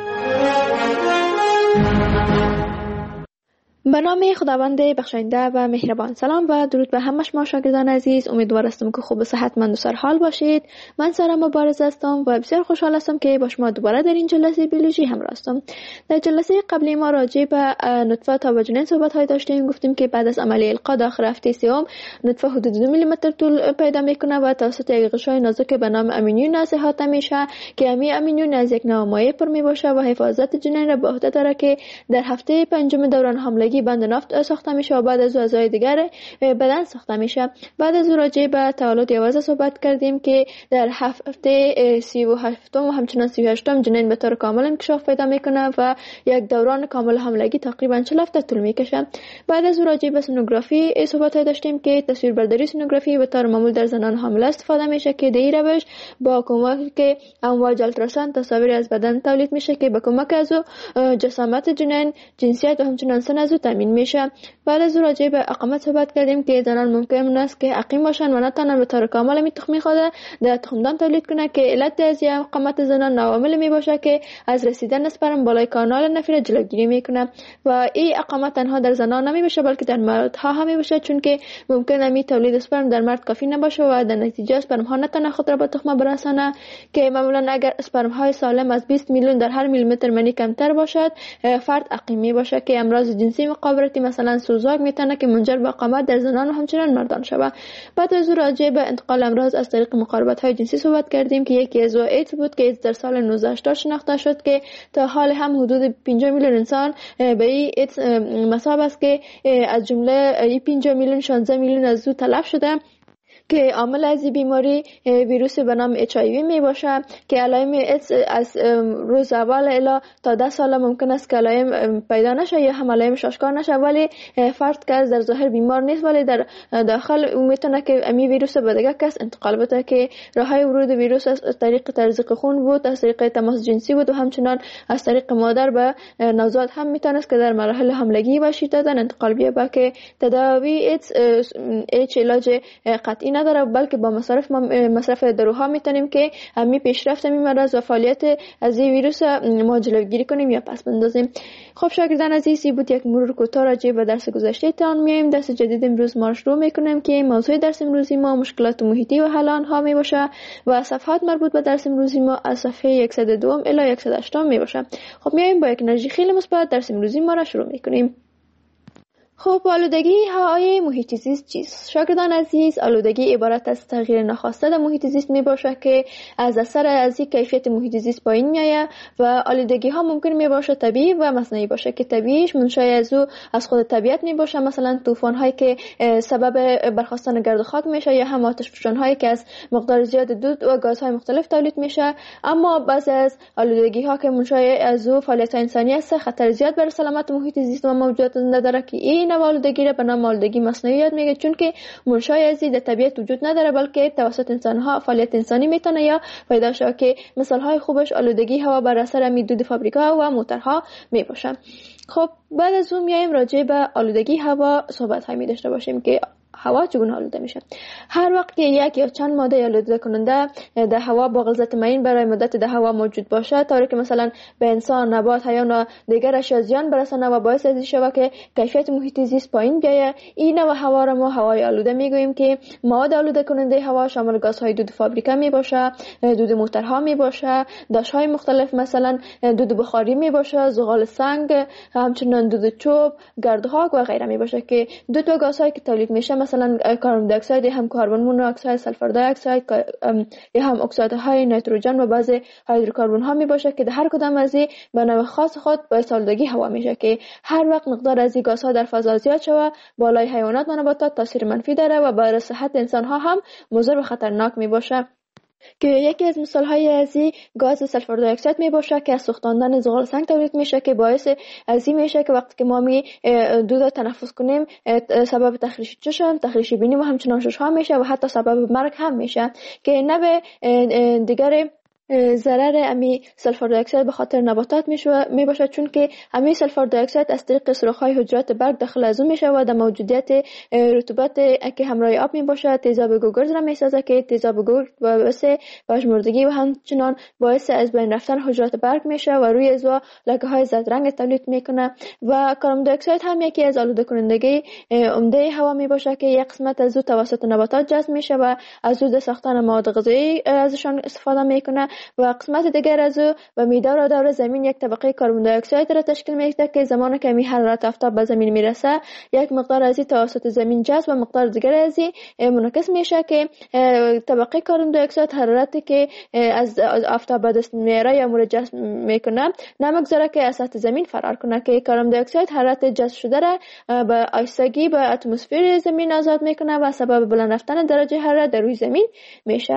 Speaker 2: به نام خداوند بخشاینده و مهربان. سلام و درود به همه شما شاگردان عزیز. امیدوار هستم که خوب و صحتمند و سرحال باشید. من سارا مبارز هستم و بسیار خوشحال هستم که با شما دوباره در این جلسه بیولوژی همراه هستم. در جلسه قبلی ما راجع به نطفه تا وجنین صحبت های داشتیم. گفتیم که بعد از عملیه القا داخل هفته سوم نطفه حدود دو میلی متر طول پیدا میکنه و توسط یک غشای نازک به نام امینیون احاطه میشه که امی امینیون از یک نوع مایع پر میباشه و حفاظت جنین را به عهده داره که در هفته پنجم دوران حاملگی بند نفت ساخته میشه و بعد از اعضای دیگر بدن ساخته میشه. بعد از راجع به تولد یوازه صحبت کردیم که در هفته سی و هفتم و همچنان سی و هشتم جنین به طور کامل انکشاف پیدا میکنه و یک دوران کامل حاملگی تقریبا چهل هفته طول میکشه. بعد از راجع به سونوگرافی صحبت داشتیم که تصویربرداری سونوگرافی به طور معمول در زنان حامله استفاده میشه که در این روش با کمک امواج التراساند تصاویر از بدن تولید میشه که به کمک از جسامت جنین، جنسیت و همچنان سن از تامین میشه. بعد از راجع به اقامت صحبت کردیم که زنان ممکن است که اقیم باشن و نتونن به طور کامل می تخم خوده در تخمدان تولید کنه که علت از اقامت زنان عوامل می باشه که از رسیدن اسپرم بالای کانال نفیر جلوگیری میکنه و این اقامت تنها در زنان نمی باشه بلکه در مردها هم می باشه، چون که ممکنه می تولید اسپرم در مرد کافی نباشه و در نتیجه اسپرم ها نتونه خود را به تخم برسانه که معمولا اگر اسپرم های سالم از بیست میلیون در هر میلیمتر منی کمتر باشد فرد اقیمی باشه که امراض جنسی مقابرتی مثلا سوزاک میتونه که منجر به اقامت در زنان و همچنین مردان شود. بعد از راجع به انتقال امراض از طریق مقاربت های جنسی صحبت کردیم که یکی از ایدز بود که ایدز در سال نوزده هشتاد شناخته شد که تا حال هم حدود پنجاه میلیون انسان به این ایدز مصاب است که از جمله این پنجاه میلیون شانزده میلیون از او تلف شده که عامل از این بیماری ویروس به نام اچ آی وی می باشه که علائم از روز اول الی تا ده سال ممکن است که علائم پیدا نشه یا هم علائمش آشکار نشه، ولی فرد که در ظاهر بیمار نیست ولی در داخل میتونه که امی ویروس به دیگه کس انتقال بده که راههای ورود ویروس از طریق تزریق خون بود، از طریق تماس جنسی بود و همچنان از طریق مادر به نوزاد هم میتونه که در مراحل حملگی و شیرده دادن انتقال بیابه که تداوی ایچ علاج قطعی نداره بلکه با مصرف مصرف داروها میتونیم که همین پیشرفت می مرض و فعالیت از این ویروس ما جلوگیری کنیم یا پس بندازیم. خب شاگردان عزیز، بود یک مرور کوتاه راجع به درس گذشته تان. میایم درس جدید امروز ما شروع میکنیم که موضوع درس امروزی ما مشکلات محیطی و حل آنها می باشه و صفحات مربوط به درس امروزی ما از صفحه صد و دو الی صد و هشت می باشه. خب میایم با یک انرژی خیلی مثبت درس امروزی ما را شروع میکنیم. خب آلودگی هوای محیط زیست چیست؟ شاگردان عزیز، آلودگی عبارت از تغییر ناخواسته در محیط زیست می باشه که از اثر از این کیفیت محیط زیست پایین میآید و آلودگی ها ممکن می باشه طبیعی و مصنوعی باشه که طبیعیش منشأ از او از خود طبیعت می باشه، مثلا طوفان هایی که سبب برخاستن گرد و خاک میشه یا هم آتش فشان هایی که از مقدار زیاد دود و گازهای مختلف تولید میشه. اما بعضی از آلودگی ها که منشأ از او فعالیت انسانی است خطر زیاد بر سلامت محیط زیست و موجودات زنده داره که این آلودگی را به نام آلودگی مصنوعی یاد میگه، چون که منشأ از این در طبیعت وجود نداره بلکه توسط انسان ها فعالیت انسانی میتونه یا پیدا شه که مثال های خوبش آلودگی هوا بر اثر دود فابریکا و موتورها می باشه. خب بعد از اون میایم راجع به آلودگی هوا صحبت های می داشته باشیم که هوا چگونه آلوده میشه. هر وقت که یک یا چند ماده آلوده کننده در هوا با غلظت معین برای مدت در هوا موجود باشه طوری که مثلا به انسان، نبات، حیوان و دیگر اشیا زیان برسانه و باعث از این شود که کیفیت محیط زیست پایین بیاید، این نوع هوا را ما هوای آلوده میگوییم که مواد آلوده کننده هوا شامل گازهای دود فابریکا می باشه، دود موتورها می باشه، داشهای مختلف مثلا دود بخاری می باشه، زغال سنگ، همچنین دود چوب، گردخاک و غیره می باشه که دود و گازهایی که تولید میشه مثلا کربن دی اکساید، هم کربن مونوکساید، سلفر دی اکساید یا هم اکسیدهای نیتروژن و بعضی هیدروکربن ها می باشه که در هر کدام از این به نوع خاص خود باعث آلودگی هوا میشه که هر وقت مقدار از این گازها در فضا زیاد شود بالای حیوانات و نباتات تاثیر منفی داره و برای صحت انسان ها هم مضر و خطرناک می باشه که یکی از مثال های از این گاز سلفر دی اکساید می باشه که از سوختاندن زغال سنگ تولید میشه که باعث از این میشه که وقتی که ما می دود تنفس کنیم سبب تخریش چشم، تخریش بینی و همچنان شش ها میشه و حتی سبب مرگ هم میشه که نه به دیگر ضرر امی سلفر دی اکساید به خاطر نباتات می باشه، چون که امی سلفر دی اکساید از طریق سوراخ‌های حجرات برگ داخل از اون میشه و در موجودیت رطوبت که همراه آب می باشه تیزاب گوگرد را میسازه که تیزاب گوگرد باعث پژمردگی و همچنان باعث از بین رفتن حجرات برگ میشه و روی ازوا لکه های زرد رنگ تولید میکنه. و کربن دی اکساید هم یکی از آلوده کنندگی عمده هوا می باشه که یک قسمت از او توسط نباتات جذب میشه و از او در ساختن مواد غذایی ازشان استفاده میکنه و قسمت دیگر از او و میدار و دور زمین یک طبقه کربن دی اکساید را تشکیل میده که زمانی که می حرارت آفتاب به زمین میرسه یک مقدار از این توسط زمین جذب و مقدار دیگر از این منعکس میشه که طبقه کربن دی اکساید حرارتی که از آفتاب به دست میاره یا مورد جذب میکنه نمیگذاره که از سطح زمین فرار کنه که کربن دی اکساید حرارت جذب شده را به آهستگی به اتمسفر زمین آزاد میکنه و سبب بلند رفتن درجه حرارت در روی زمین میشه. خب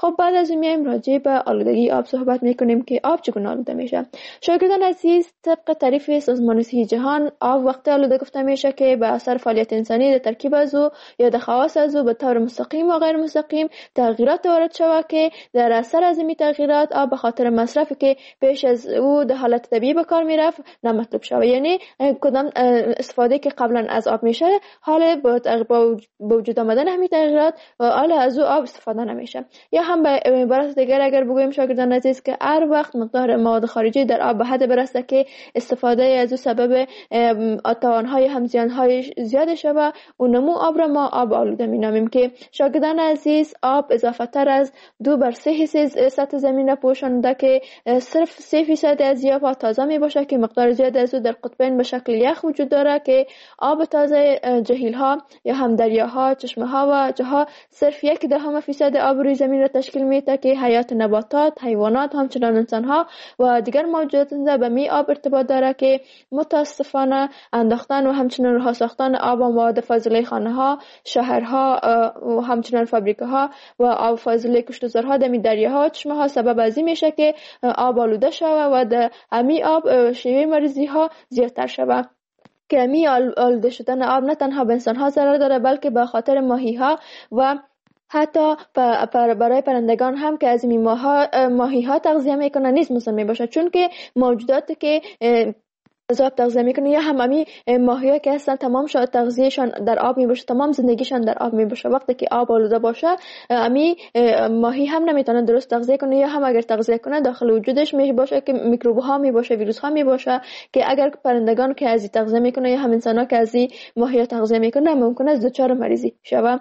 Speaker 2: خب بعد از این میایم راجع به آلودگی آب صحبت میکنیم که آب چگونه آلوده میشه. شاگردان عزیز، طبق تعریف سازمان صحی جهان، آب وقتی آلوده گفته میشه که به اثر فعالیت انسانی در ترکیب از او یا در خواص از او به طور مستقیم و غیر مستقیم تغییرات وارد شود که در اثر از این تغییرات آب به خاطر مصرفی که پیش از او در حالت طبیعی به کار میرفت نامطلوب شود. یعنی کدام استفاده که قبلا از آب میشه حال با وجود آمدن همین تغییرات حالا از او آب استفاده نمیشه. یا هم به عبارت دیگر اگر بگوییم شاگردان عزیز که هر وقت مقدار مواد خارجی در آب به حد برسه که استفاده از او سبب توانهای هم زیانهای زیاد شود، اونمو آب را ما آب آلوده مینامیم. که شاگردان عزیز، آب اضافه تر از دو بر سه حصه سطح زمین را پوشانده که صرف سه فیصد از آب تازه می باشه که مقدار زیاد از او در قطبین به شکل یخ وجود داره که آب تازه جهیل ها یا هم دریاها، چشمه ها و جاها صرف یک دهم فیصد آب روی زمین را تشکیل میده که حیات نباتات، حیوانات، همچنان انسان ها و دیگر موجودات زنده به می آب ارتباط داره که متاسفانه انداختن و همچنان رها ساختن آب و مواد فاضله خانه ها، شهرها و همچنان فابریکه ها و آب فاضله کشتزارها در دریاها، چشمه ها سبب از این میشه که آب آلوده شود و در امی آب شیوع مریضی ها زیادتر شود. که امی آلوده شدن آب نه تنها به انسان ها ضرر داره بلکه به خاطر ماهی ها و حتی برای پرندگان هم که از این ماهی ها تغذیه میکنن نیز مسمم میباشه، چون که موجوداتی که از آب تغذیه میکنه یا هم امی ماهی ها که هستن تمام شد تغذیهشان در آب میباشه، تمام زندگیشان در آب میباشه. وقتی که آب آلوده باشه امی ماهی هم نمیتونه درست تغذیه کنه یا هم اگر تغذیه کنه داخل وجودش میباشه که میکروب ها میباشه، ویروس ها میباشه که اگر پرندگان که از این تغذیه میکنه یا هم انسان ها که از این ماهی ها تغذیه میکنه ممکنه از دچار مریضی شوه.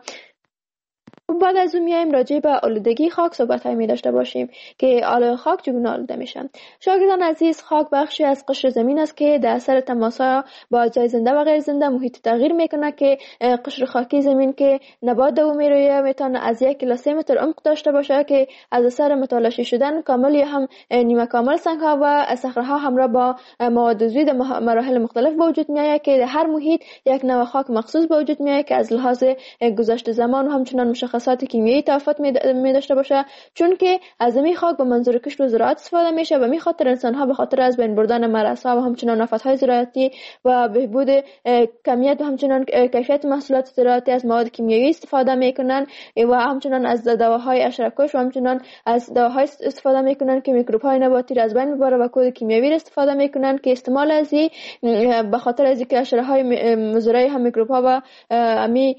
Speaker 2: بعد از اون میایم راجع به آلودگی خاک صحبت های می داشته باشیم که آلودگی خاک چگونه آلوده میشن. شاگردان عزیز، خاک بخشی از قشر زمین است که در اثر تماس با اجزای زنده و غیر زنده محیط تغییر میکنه که قشر خاکی زمین که نبات دو میرویه میتونه از یک تا سه متر عمق داشته باشه که از اثر متلاشی شدن کامل یا هم نیمه کامل سنگ ها و صخره ها همراه با مواد عضوی در مراحل مختلف به وجود میاد که در هر محیط یک نوع خاک مخصوص به وجود میاد که از لحاظ گذشته زمان و همچنان مشخصات کیمیایی تفاوت می داشته باشه، چون که از می خاک به منظور کشت و زراعت استفاده میشه و می خاطر انسان ها به خاطر از بین بردن مرزها و همچنان آفت‌های زراعتی و بهبود کمیت و همچنان کیفیت محصولات زراعتی از مواد کیمیایی استفاده میکنن و همچنان از دواهای حشره‌کش و همچنان از دواهای استفاده میکنن که میکروب های نباتی را از بین میبره و کود کیمیایی را استفاده میکنن که استعمال از این به خاطر از اینکه حشره‌های مضر هم میکروب ها و امی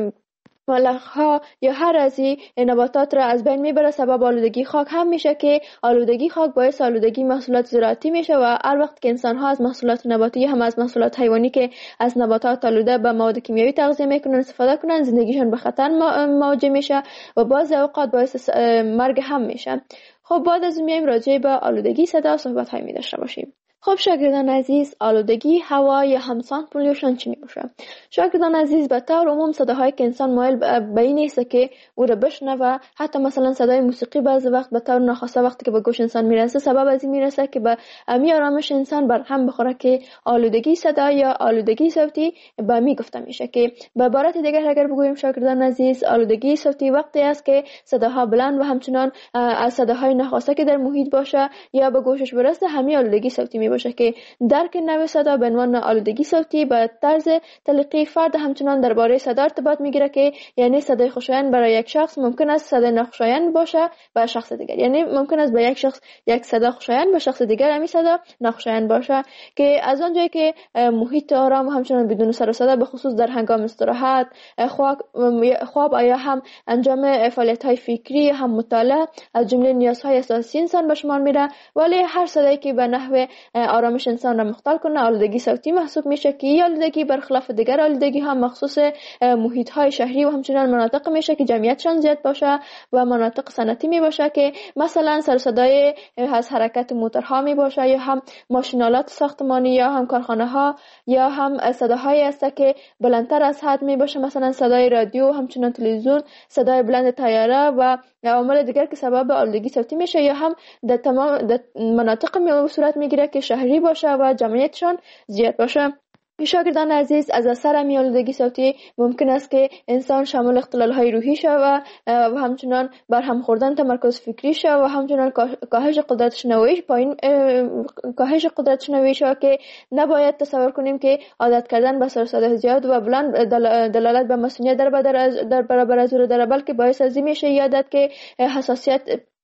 Speaker 2: ملخ‌ها یا هر از این نباتات را از بین میبره سبب آلودگی خاک هم میشه که آلودگی خاک باعث آلودگی محصولات زراعتی میشه و هر وقت که انسان ها از محصولات نباتی هم از محصولات حیوانی که از نباتات آلوده به مواد کیمیایی تغذیه میکنن استفاده کنن زندگیشون به خطر مواجه میشه و بعضی اوقات باعث مرگ هم میشه. خب بعد از اون میایم راجع به آلودگی صدا صحبت های می داشته باشیم. خب شاگردان عزیز، آلودگی هوا یا هم ساوند پولیوشن چی می باشه؟ شاگردان عزیز، به طور عموم صداهایی که انسان مایل به این است که او را بشنوه، حتی مثلا صدای موسیقی بعضی وقت به طور ناخواسته وقتی که به گوش انسان میرسه سبب از این میرسه که به امی آرامش انسان بر هم بخوره که آلودگی صدا یا آلودگی صوتی به می گفته میشه. که به عبارت دیگر اگر بگوییم شاگردان عزیز، آلودگی صوتی وقتی است که صداها بلند و همچنان از صداهای ناخواسته که در محیط باشه یا به گوشش برسه همین آلودگی صوتی می باشه. که درک نوع صدا به عنوان آلودگی صوتی به طرز تلقی فرد همچنان درباره صدا ارتباط میگیره که یعنی صدای خوشایند برای یک شخص ممکن است صدای ناخوشایند باشه به شخص دیگر، یعنی ممکن است به یک شخص یک صدا خوشایند به شخص دیگر همین صدا ناخوشایند باشه. که از آنجایی که محیط آرام همچنان بدون سر و صدا به خصوص در هنگام استراحت، خواب یا هم انجام فعالیت‌های فکری هم مطالعه از جمله نیازهای اساسی انسان به شمار میره، ولی هر صدایی که به نحو آرامش انسان را مختل کنه آلودگی صوتی محسوب میشه. که این آلودگی برخلاف دیگر آلودگی ها مخصوص محیط های شهری و همچنان مناطق میشه که جمعیتشان زیاد باشه و مناطق صنعتی می باشه که مثلا سر صدای از حرکت موتورها می باشه یا هم ماشینالات ساختمانی یا هم کارخانه ها یا هم صداهایی است که بلندتر از حد می باشه، مثلا صدای رادیو، همچنان تلویزیون، صدای بلند طیاره و عوامل دیگر که سبب آلودگی صوتی میشه یا هم در تمام در مناطق می صورت میگیره که شهری باشه و جمعیتشان زیاد باشه. شاگردان عزیز، از اثر می آلودگی صوتی ممکن است که انسان شامل اختلال‌های روحی شود و همچنان بر هم خوردن تمرکز فکری شود و همچنان کاهش قدرت شنوایی پایین کاهش قدرت شنوایی شود که نباید تصور کنیم که عادت کردن به سر صدا زیاد و بلند دلالت به مسئولیت در در برابر از او داره، بلکه باعث از این میشه یادت که حساسیت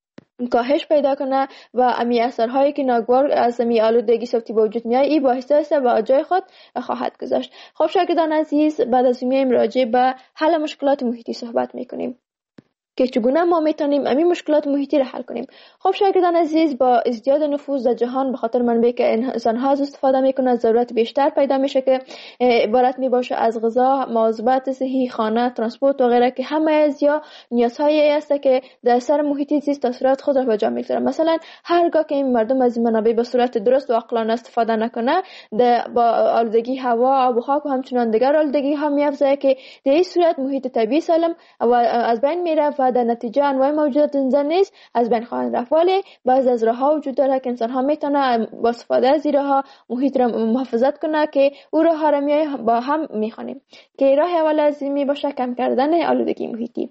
Speaker 2: کاهش پیدا کنه و امی اثرهایی که ناگوار از امی آلودگی صوتی به وجود میاد این باعث است و جای خود خواهد گذاشت. خب شاگردان عزیز، بعد از میایم راجع به حل مشکلات محیطی صحبت میکنیم که چگونه ما میتونیم امی مشکلات محیطی را حل کنیم. خب شاگردان عزیز، با ازدیاد نفوذ در جهان به خاطر منبعی که انسان‌ها از استفاده میکنند ضرورت بیشتر پیدا میشه که عبارت میباشه از غذا، مواظبت صحی، خانه، ترانسپورت و غیره که همه از یا نیازهایی است که در اثر محیطی زیست تاثیرات خود را به جا میگذارند. مثلا هرگاه که این مردم از این منابع به صورت درست و عاقلانه استفاده نکنه با آلودگی هوا، آب و خاک و همچنان دیگر آلودگی ها میافزاید که در این صورت محیط طبیعی سالم و از بین میره و در نتیجه انواع موجودات زنده نیست از بین خواهند رفت. ولی بعضی از راه‌ها وجود داره که انسان ها میتونه با استفاده از این راه‌ها محیط را محافظت کنه که او راه‌ها را می با هم میخوانیم که راه اول از این می باشه کم کردن آلودگی محیطی.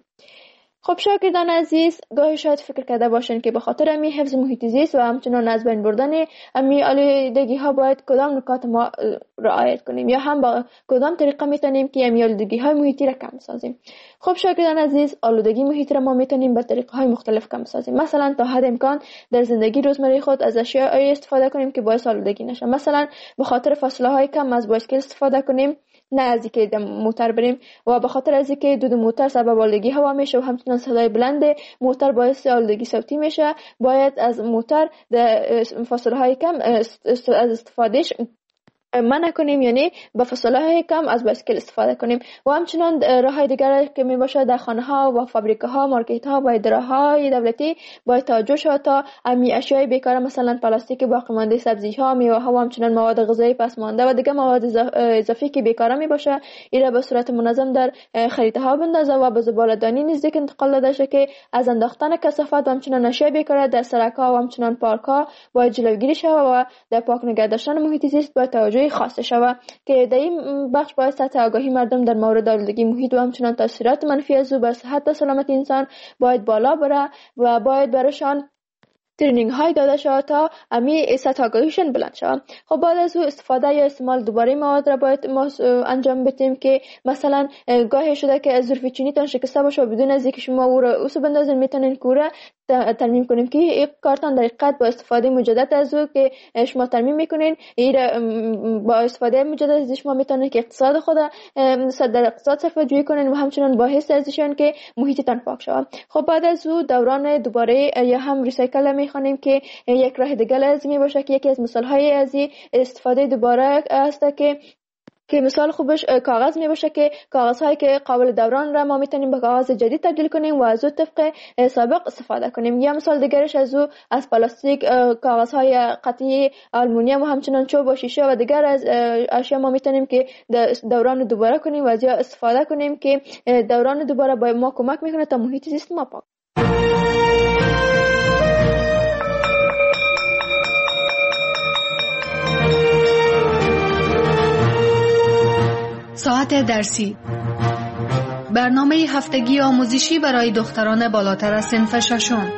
Speaker 2: خب شاگردان عزیز، گاهی شاید فکر کرده باشین که به خاطر امی حفظ محیط زیست و همچنان از بین بردن امی آلودگی ها باید کدام نکات ما رعایت کنیم یا هم با کدام طریقه میتونیم که امی آلودگی های محیطی را کم سازیم. خب شاگردان عزیز، آلودگی محیط را ما میتونیم به طریقه های مختلف کم سازیم. مثلا تا حد امکان در زندگی روزمره خود از اشیاء استفاده کنیم که باعث آلودگی نشه. مثلا به خاطر فاصله های کم از بایسکل استفاده کنیم، نه از اینکه موتور بریم، و به خاطر از اینکه دود موتور سبب آلودگی هوا میشه و همچنان صدای بلند موتور باعث آلودگی صوتی میشه، باید از موتور در فاصله های کم از استفادهش منع کنیم، یعنی با فاصله های کم از بایسکل استفاده کنیم. و همچنان راه های دیگر که می باشه در خانه ها و فابریکه ها، مارکت ها و اداره های دولتی باید توجه شود تا امی اشیای بیکار مثلا پلاستیک باقی مانده، سبزی ها، میوه ها و همچنان مواد غذایی پس مانده و دیگر مواد اضافی که بیکار می باشه این را به صورت منظم در خریطه ها بندازه و به زباله‌دانی نزدیک انتقال داده شه که از انداختن کثافات و همچنان اشیای بیکار در سرک ها و همچنان پارک ها باید جلوگیری شود و در پاک نگه داشتن محیط زیست باید توجه خاص شود که در این بخش باید سطح آگاهی مردم در مورد آلودگی محیط و همچنان تاثیرات منفی از او بر صحت و سلامت انسان باید بالا بره و باید برشان ترینینگ های داده شود تا امی سطح آگاهیشون بلند شود. خب بعد از او استفاده یا استعمال دوباره مواد را باید ما انجام بدیم که مثلا گاهی شده که ظرف چینی تان شکسته باشه و بدون از اینکه شما او را اوسو بندازین میتونین کوره ترمیم کنیم که یک کارتون در حقیقت با استفاده مجدد از او که شما ترمیم میکنین این با استفاده مجدد از شما میتونین که اقتصاد خود در اقتصاد صرفه جویی کنین و همچنان باعث ازشون که محیطتان پاک شود. خب بعد از او دوران دوباره یا هم ریسایکل میخوانیم که یک راه دیگه لازمی باشه که یکی از مثال های از استفاده دوباره است که که مثال خوبش کاغذ می باشه که کاغذ هایی که قابل دوران را ما میتونیم به کاغذ جدید تبدیل کنیم و از او طبق سابق استفاده کنیم. یا مثال دیگرش از او از پلاستیک، کاغذ های قطعی آلومینیوم و همچنان چوب و شیشه و دیگر از اشیا ما میتونیم که دوران دوباره کنیم و از یا استفاده کنیم که دوران دوباره با ما کمک میکنه تا محیط زیست ما پاک.
Speaker 1: ساعت درسی، برنامه هفتگی آموزشی برای دختران بالاتر از صنف ششم.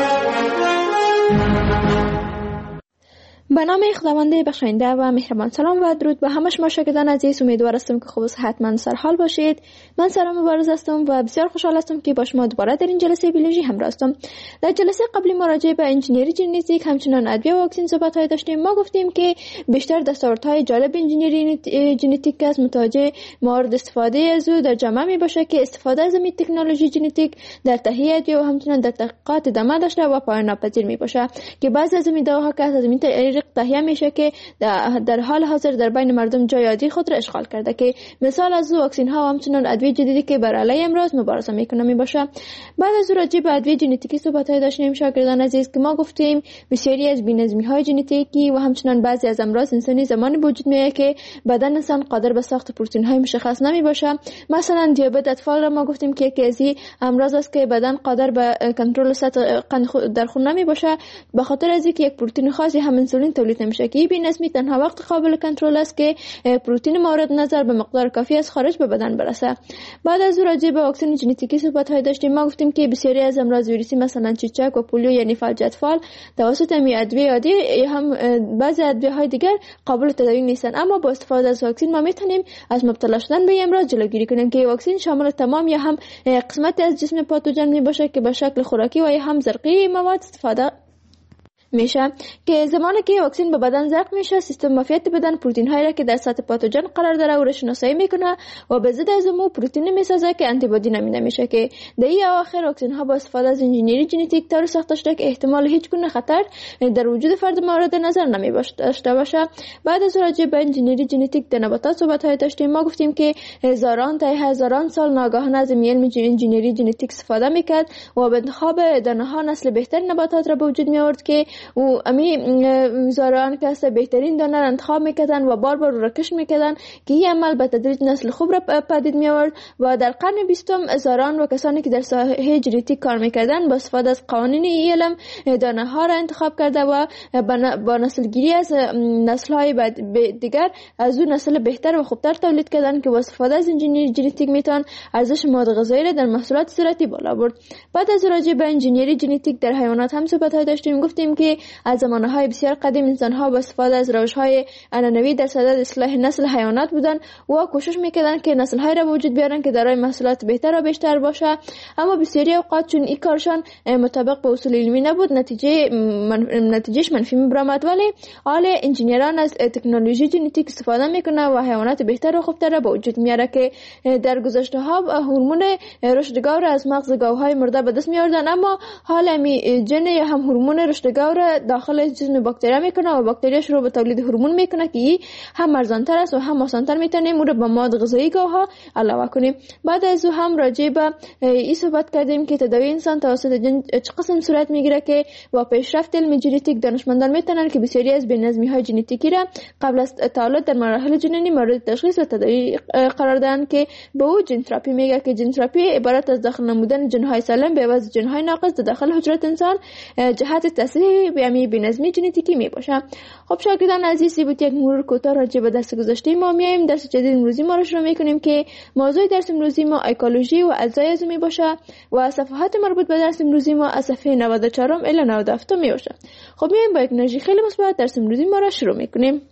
Speaker 2: به نام خداوند بخشاینده و مهربان. سلام و درود به همه شما شاگردان عزیز. امیدوار هستم که خوب و صحتمند سر حال باشید. من سلام مبارز هستم و بسیار خوشحال هستم که با شما دوباره در این جلسه بیولوژی همراه هستم. در جلسه قبلی ما راجع به انجینری ژنتیک همچنان ادویه و واکسن صحبت های داشتیم. ما گفتیم که بیشتر دستاوردهای جالب انجینری ژنتیک از متوجه مورد استفاده از او در جامعه می باشه که استفاده از این تکنولوژی ژنتیک در تهیه ادویه و همچنان در تحقیقات ادامه داشته و پایان ناپذیر می باشه که بعضی از این دواها که از این تهیه میشه که در حال حاضر در بین مردم جای عادی خود را اشغال کرده که مثال از واکسن ها و همچنان ادویه جدیدی که بر علیه امراض مبارزه میکنه می باشه. بعد از راجع به ادویه ژنتیکی صحبت های داشتیم شاگردان عزیز که ما گفتیم بسیاری از بی‌نظمی های ژنتیکی و همچنان بعضی از امراض انسانی زمانی وجود میاد که بدن انسان قادر به ساخت پروتئین های مشخص نمی باشه. مثلا دیابت اطفال را ما گفتیم که یکی از امراض است که بدن قادر به کنترل سطح قند در خون نمی باشه به خاطر از اینکه یک پروتئین خاصی هم انسولین پروتئین تولید نمیشه که این بی‌نظمی تنها وقت قابل کنترل است که پروتئین مورد نظر به مقدار کافی از خارج به بدن برسه. بعد از راجع به واکسن ژنتیکی صحبت های داشتیم. ما گفتیم که بسیاری از امراض ویروسی مثلا چیچک و پولیو یعنی فلج اطفال توسط می ادویه عادی هم بعضی ادویه های دیگر قابل تداوی نیستن، اما با استفاده از واکسن ما میتونیم از مبتلا شدن به امراض جلوگیری کنیم که واکسن شامل تمام یا هم قسمتی از جسم پاتوژن می باشه که به شکل خوراکی و یا هم زرقی مواد استفاده میشه که زمانی که واکسن به بدن زرق میشه سیستم معافیت بدن پروتئین هایی را که در سطح پاتوژن قرار داره او را شناسایی میکنه و به ضد از اون پروتئین میسازه که آنتی بادی نامیده میشه که در این اواخر واکسن ها با استفاده از انجینری ژنتیک طور ساخته شده که احتمال هیچ گونه خطر در وجود فرد مورد نظر نمی داشته باشه. بعد از راجع به انجینری ژنتیک در نباتات صحبت های داشتیم. ما گفتیم که هزاران تا هزاران سال ناگهان از علم انجینری ژنتیک استفاده میکرد و به انتخاب دانه ها نسل بهتر نباتات را به وجود می آورد که و امی زارعان که بهترین دانه را انتخاب میکردن و بار بار رکش میکردن که این عمل به تدریج نسل خوب را پدید می آورد و در قرن بیستم زارعان و کسانی که در ساحه ژنتیک کار میکردن با استفاده از قوانین این علم دانه ها را انتخاب کرده و با نسل گیری از نسل های دیگر از اون نسل بهتر و خوبتر تولید کردن که با استفاده از انجینری ژنتیک میتون ارزش مواد غذایی را در محصولات زراعتی بالا برد. بعد از راجع به انجینری ژنتیک در حیوانات هم صحبت های داشتیم. گفتیم که از زمانهای بسیار قدیم انسان‌ها با استفاده از روش‌های عنعنوی در صدد اصلاح نسل حیوانات بودن و کوشش می‌کردن که نسل‌های را به وجود بیارن که دارای محصولات بهتر و بیشتر باشه، اما بسیاری اوقات چون این کارشان مطابق با اصول علمی نبود نتیجه من... نتیجهش منفی می‌برآمد. ولی حال انجینران از تکنولوژی ژنتیک استفاده می‌کنن و حیوانات بهتر و خوبتر را به وجود میاره که در گذشته‌ها هورمون رشد گاو را از مغز گاوهای مرده به دست می‌آوردن، اما حالا می جن یا هم هورمون رشد گاو را داخل جسم باکتریا میکنه و باکتریا شروع به تولید هورمون میکنه که هم ارزان‌تر است و هم آسان‌تر میتونیم اون رو به مواد غذایی گاوها علاوه کنیم. بعد از او هم راجع به این صحبت کردیم که تداوی انسان توسط جن چه قسم صورت میگیره که با پیشرفت علم ژنتیک دانشمندان میتونن که بسیاری از بی‌نظمی‌های ژنتیکی را قبل از تولد در مراحل جنینی مورد تشخیص و تداوی قرار دهند که به او ژن تراپی میگه که ژن تراپی عبارت از داخل نمودن ژن‌های سالم به عوض ژن‌های ناقص در داخل حجره انسان جهت تصحیح بیامی بی‌نظمی ژنتیکی می باشه. خب شاگردان عزیز بود یک مرور کوتاه راجع به درس گذشته ما میایم. درس جدید امروزی ما رو شروع میکنیم که موضوع درس امروزی ما اکولوژی و اجزای عضوی می باشه و صفحات مربوط به درس امروزی ما از صفحه نود و چهار الی نود و هفت می باشه. خب میایم با یک انرژی خیلی مثبت درس امروزی ما رو شروع میکنیم.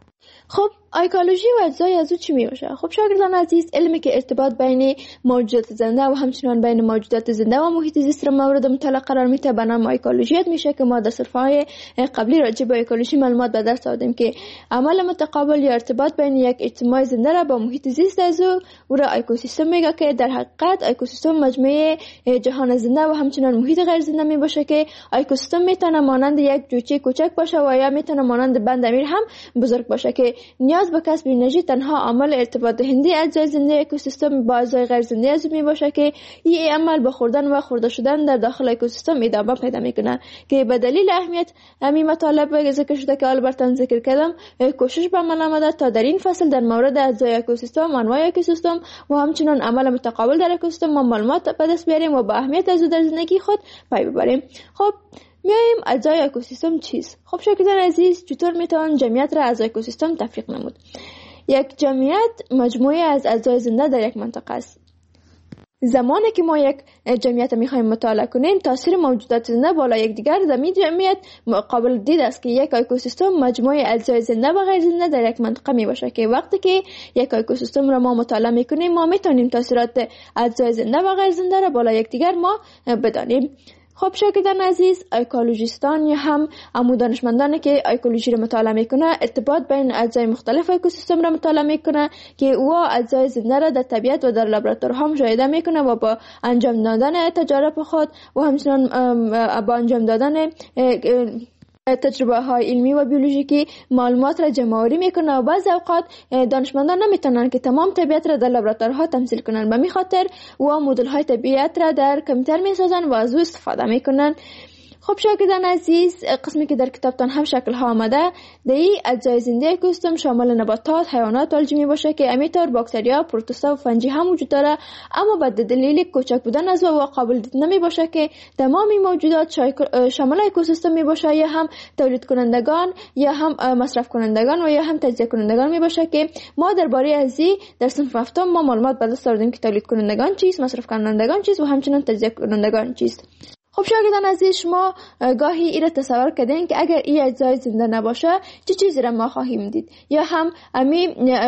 Speaker 2: خب ایکولوژی و اجزای عضو چی می باشه؟ خب شاگردان عزیز علمی که ارتباط بین موجودات زنده و همچنان بین موجودات زنده و محیط زیست را مورد مطالعه قرار میده به نام ایکولوژی میشه که ما در صفحه‌های قبلی راجع به ایکولوژی معلومات به دست آوردیم که عمل متقابل یا ارتباط بین یک اجتماع زنده را با محیط زیست عضو او را اکوسیستم میگه که در حقیقت اکوسیستم مجموعه جهان زنده و همچنان محیط غیر زنده می باشه که اکوسیستم میتونه مانند یک جوجه کوچک باشه و یا میتونه مانند بند امیر هم بزرگ باشه که نیاز به کسب انرژی تنها عامل ارتباط دهنده اجزای زنده اکوسیستم با اجزای غیر زنده عضو می باشه که این عمل به خوردن و خورده شدن در داخل اکوسیستم ادامه پیدا میکنه که به دلیل اهمیت همین مطالب ذکر شده که آلبرتان ذکر کردم کوشش به عمل آمده تا در این فصل در مورد اجزای اکوسیستم، انواع اکوسیستم و همچنان عمل متقابل در اکوسیستم ما معلومات به دست بیاریم و با اهمیت عضو در زندگی خود پی ببریم. خب میایم اجزای اکوسیستم چیست؟ خب شاگردان عزیز چطور میتوان جمعیت را از اکوسیستم تفریق نمود؟ یک جمعیت مجموعه از اجزای زنده در یک منطقه است. زمانی که ما یک جمعیت میخوایم مطالعه کنیم تاثیر موجودات زنده بالا یکدیگر در این جمعیت قابل دید است که یک اکوسیستم مجموعه اجزای زنده و غیر زنده در یک منطقه می باشه که وقتی که یک اکوسیستم را ما مطالعه میکنیم ما میتونیم تاثیرات اجزای زنده و غیر زنده را بالا یکدیگر ما بدانیم. خب شاگردان عزیز ایکولوژیستان یا هم امو دانشمندانی که ایکولوژی را مطالعه میکنه ارتباط بین اجزای مختلف اکوسیستم را مطالعه میکنه که او اجزای زنده را در طبیعت و در لابراتوارها مشاهده میکنه و با انجام دادن تجارب خود و همچنان با انجام دادن تجربه های علمی و بیولوژیکی معلومات را جمع آوری میکنه و بعضی اوقات دانشمندان نمیتونن که تمام طبیعت را در لابراتوارها تمثیل کنن. به همین خاطر و مدل های طبیعت را در کامپیوتر میسازن و از او استفاده میکنن. خب شاگردان عزیز، قسمی که در کتابتان هم شکل ها آمده در این اجزای زنده اکوسیستم شامل نباتات، حیوانات والجی می باشه که امیطور باکتریا، پروتوزوا و فنجی هم وجود داره، اما به دلیل کوچک بودن از و قابل دید نمی باشه که تمام موجودات شامل اکوسیستم می باشه یا هم تولید کنندگان یا هم مصرف کنندگان و یا هم تجزیه کنندگان می باشه که ما درباره از این در صنف هفتم ما معلومات به دست آوردیم که تولید کنندگان چیست، مصرف کنندگان چیست و همچنین تجزیه کنندگان چیست. خب شاگردان عزیز، شما گاهی این را تصور کردین که اگر این اجزای زنده نباشه چه چیزی را ما خواهیم دید، یا هم امی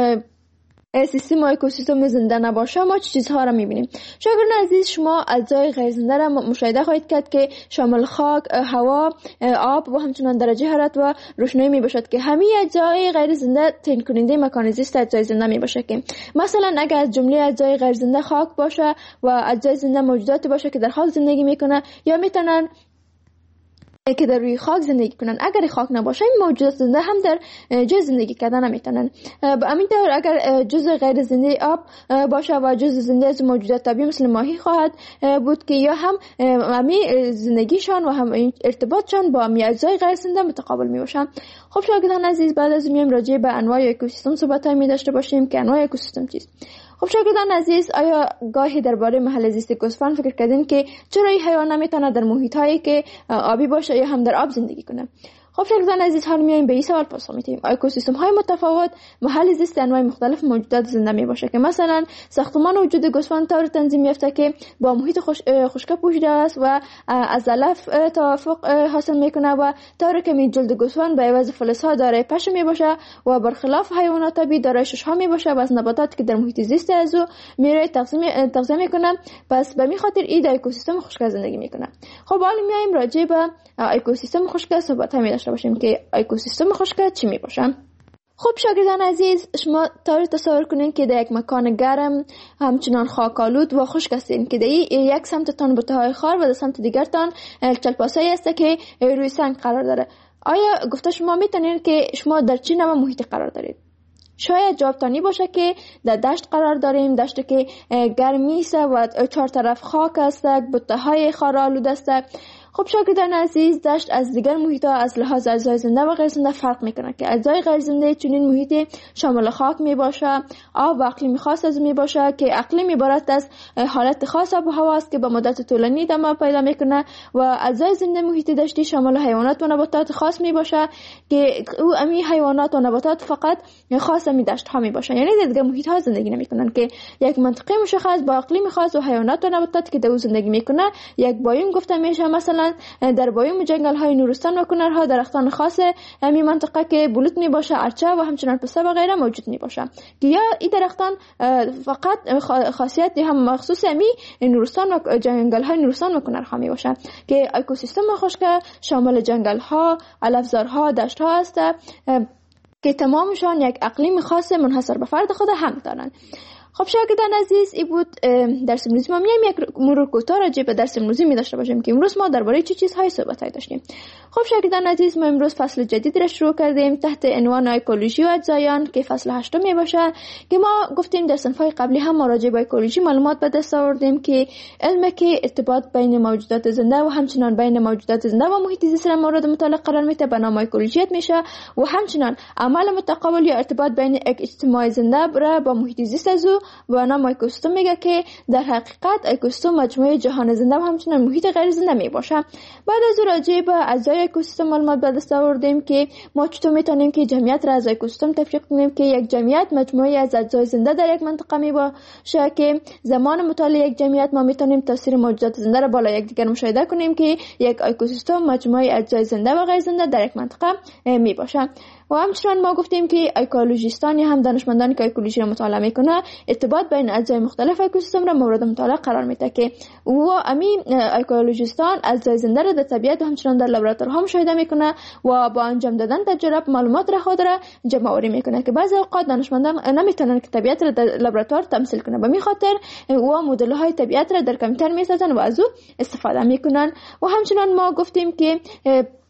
Speaker 2: سیستم اکوسیستم زنده نباشه ما چه چیزها را میبینیم. شاگردان عزیز، شما اجزای غیر زنده را مشاهده خواهید کرد که شامل خاک، هوا، آب و همچنان درجه حرارت و روشنایی میباشد که همه اجزای غیر زنده تعیین کننده مکان زیست اجزای زنده میباشه. که مثلا اگر از جمله اجزای غیر زنده خاک باشه و اجزای زنده موجوداتی باشه که در خاک زندگی میکنه یا میتونن که در روی خاک زندگی کنن، اگر خاک نباشه این موجودات زنده هم در جز زندگی کردن نمیتونن. به همین طور اگر جزء غیر زنده آب باشه و جزء زنده از موجودات طبیعی مثل ماهی خواهد بود که یا هم همی زندگیشان و هم ارتباطشان با همی اجزای غیر زنده متقابل می باشن. خب شاگردان عزیز، بعد از میایم راجع به انواع اکوسیستم صحبت می داشته باشیم که انواع اکوسیستم چیست. خب شاگردان عزیز، آیا گاهی درباره محل زیست گوسفند فکر کردین که چرا این حیوان نمیتونه در محیط هایی که آبی باشه یا هم در آب زندگی کنه؟ خب شاگردان عزیز، حالا میایم به این سوال پاسخ میدیم. اکوسیستم های متفاوت محل زیست انواع مختلف موجودات زنده می باشه که مثلا ساختمان وجود گوسفند طور تنظیم یافته که با محیط خوش خشک پوشیده است و از علف توافق حاصل میکنه و طور که می جلد گوسفند به عوض فلز ها دارای پشه می باشه و برخلاف حیوانات طبیعی دارای شش ها می باشه و از نباتات که در محیط زیست از او میره تغذیه تغذیه میکنه. پس به می خاطر این اکوسیستم خشک زندگی میکنه. خب حالا میایم راجع به اکوسیستم خشک صحبت می داشته باشیم که اکوسیستم خشک چی می باشه. خب شاگردان عزیز، شما طور تصور کنین که در یک مکان گرم همچنان خاکالود و خشک هستین که در یک سمتتان بوته‌های خار و در سمت دیگرتان چلپاسه‌ای است که روی سنگ قرار داره. آیا گفته شما میتونین که شما در چه نوع محیطی قرار دارید؟ شاید جوابتانی باشه که در دشت قرار داریم، دشت که گرمی است و چهار طرف خاک است، بوته‌های خارآلود است. خب شاگردان عزیز، دشت از دیگر محیط‌ها از لحاظ اجزای زنده و غیر زنده فرق میکنه که اجزای غیر زنده چنین محیطی شامل خاک میباشه، آب و اقلیم خاص از میباشه که اقلیم عبارت از حالت خاص آب و هوا است که با مدت طولانی ادامه پیدا میکنه و اجزای زنده محیط دشتی شامل حیوانات و نباتات خاص میباشه که او امی حیوانات و نباتات فقط خاص می دشت ها میباشه، یعنی در دیگر محیط ها زندگی نمیکنن که یک منطقه مشخص با اقلیم خاص و حیوانات و نباتات که در او زندگی میکنه یک بایوم گفته میشه. مثلا در بایوم جنگل های نورستان و کنرها درختان خاص همین منطقه که بلوط می باشه، ارچه و همچنان پسته و غیره موجود می باشه که یا این درختان فقط خاصیت هم مخصوص همین نورستان و جنگل های نورستان و کنرها می باشه که اکوسیستم خشک شامل جنگل ها، علفزارها، دشت ها است که تمامشان یک اقلیم خاص منحصر به فرد خود هم دارن. خب شاگردان عزیز، این بود درس امروزی ما. میایم یک مرور کوتاه راجع به درس امروزی می داشته باشیم که امروز ما درباره چه چیزهای صحبت داشتیم. خب شاگردان عزیز، ما امروز فصل جدید را شروع کردیم تحت عنوان اکولوژی و اجزایان که فصل هشتم می باشه که ما گفتیم در صنف‌های قبلی هم ما راجع به اکولوژی معلومات به دست آوردیم که علمی که ارتباط بین موجودات زنده و همچنان بین موجودات زنده و محیط زیست را مورد مطالعه قرار میده به نام اکولوژی میشه و همچنان عمل متقابل یا ارتباط بین یک اجتماع زنده را با محیط زیست از او و نام اکوسیستم میگه که در حقیقت اکوسیستم مجموعه جهان زنده و همچنان محیط غیر زنده می باشه. بعد از راجع به اجزای اکوسیستم معلومات به دست آوردیم که ما چطور میتونیم که جمعیت را از اکوسیستم تفکیک کنیم که یک جمعیت مجموعه از اجزای زنده در یک منطقه می باشه که زمان مطالعه یک جمعیت ما میتونیم تاثیر موجودات زنده را بالا یکدیگر مشاهده کنیم که یک اکوسیستم مجموعه اجزای زنده و غیر زنده در یک منطقه می باشه. و همچنان ما گفتیم که اکولوژیستان یا هم دانشمندانی که اکولوژی را مطالعه میکنه ارتباط بین اجزای مختلف اکوسیستم را مورد مطالعه قرار میده که و همین اکولوژیستان اجزای زنده را در طبیعت و همچنان در لابراتوارها مشاهده میکنه و با انجام دادن تجربه معلومات را خود را جمع آوری میکنه که بعضی اوقات دانشمندان نمیتونن که طبیعت را در لابراتوار تمثیل کنه، به همین خاطر و مدل های طبیعت را در کامپیوتر میسازن و از او استفاده میکنن. و همچنان ما گفتیم که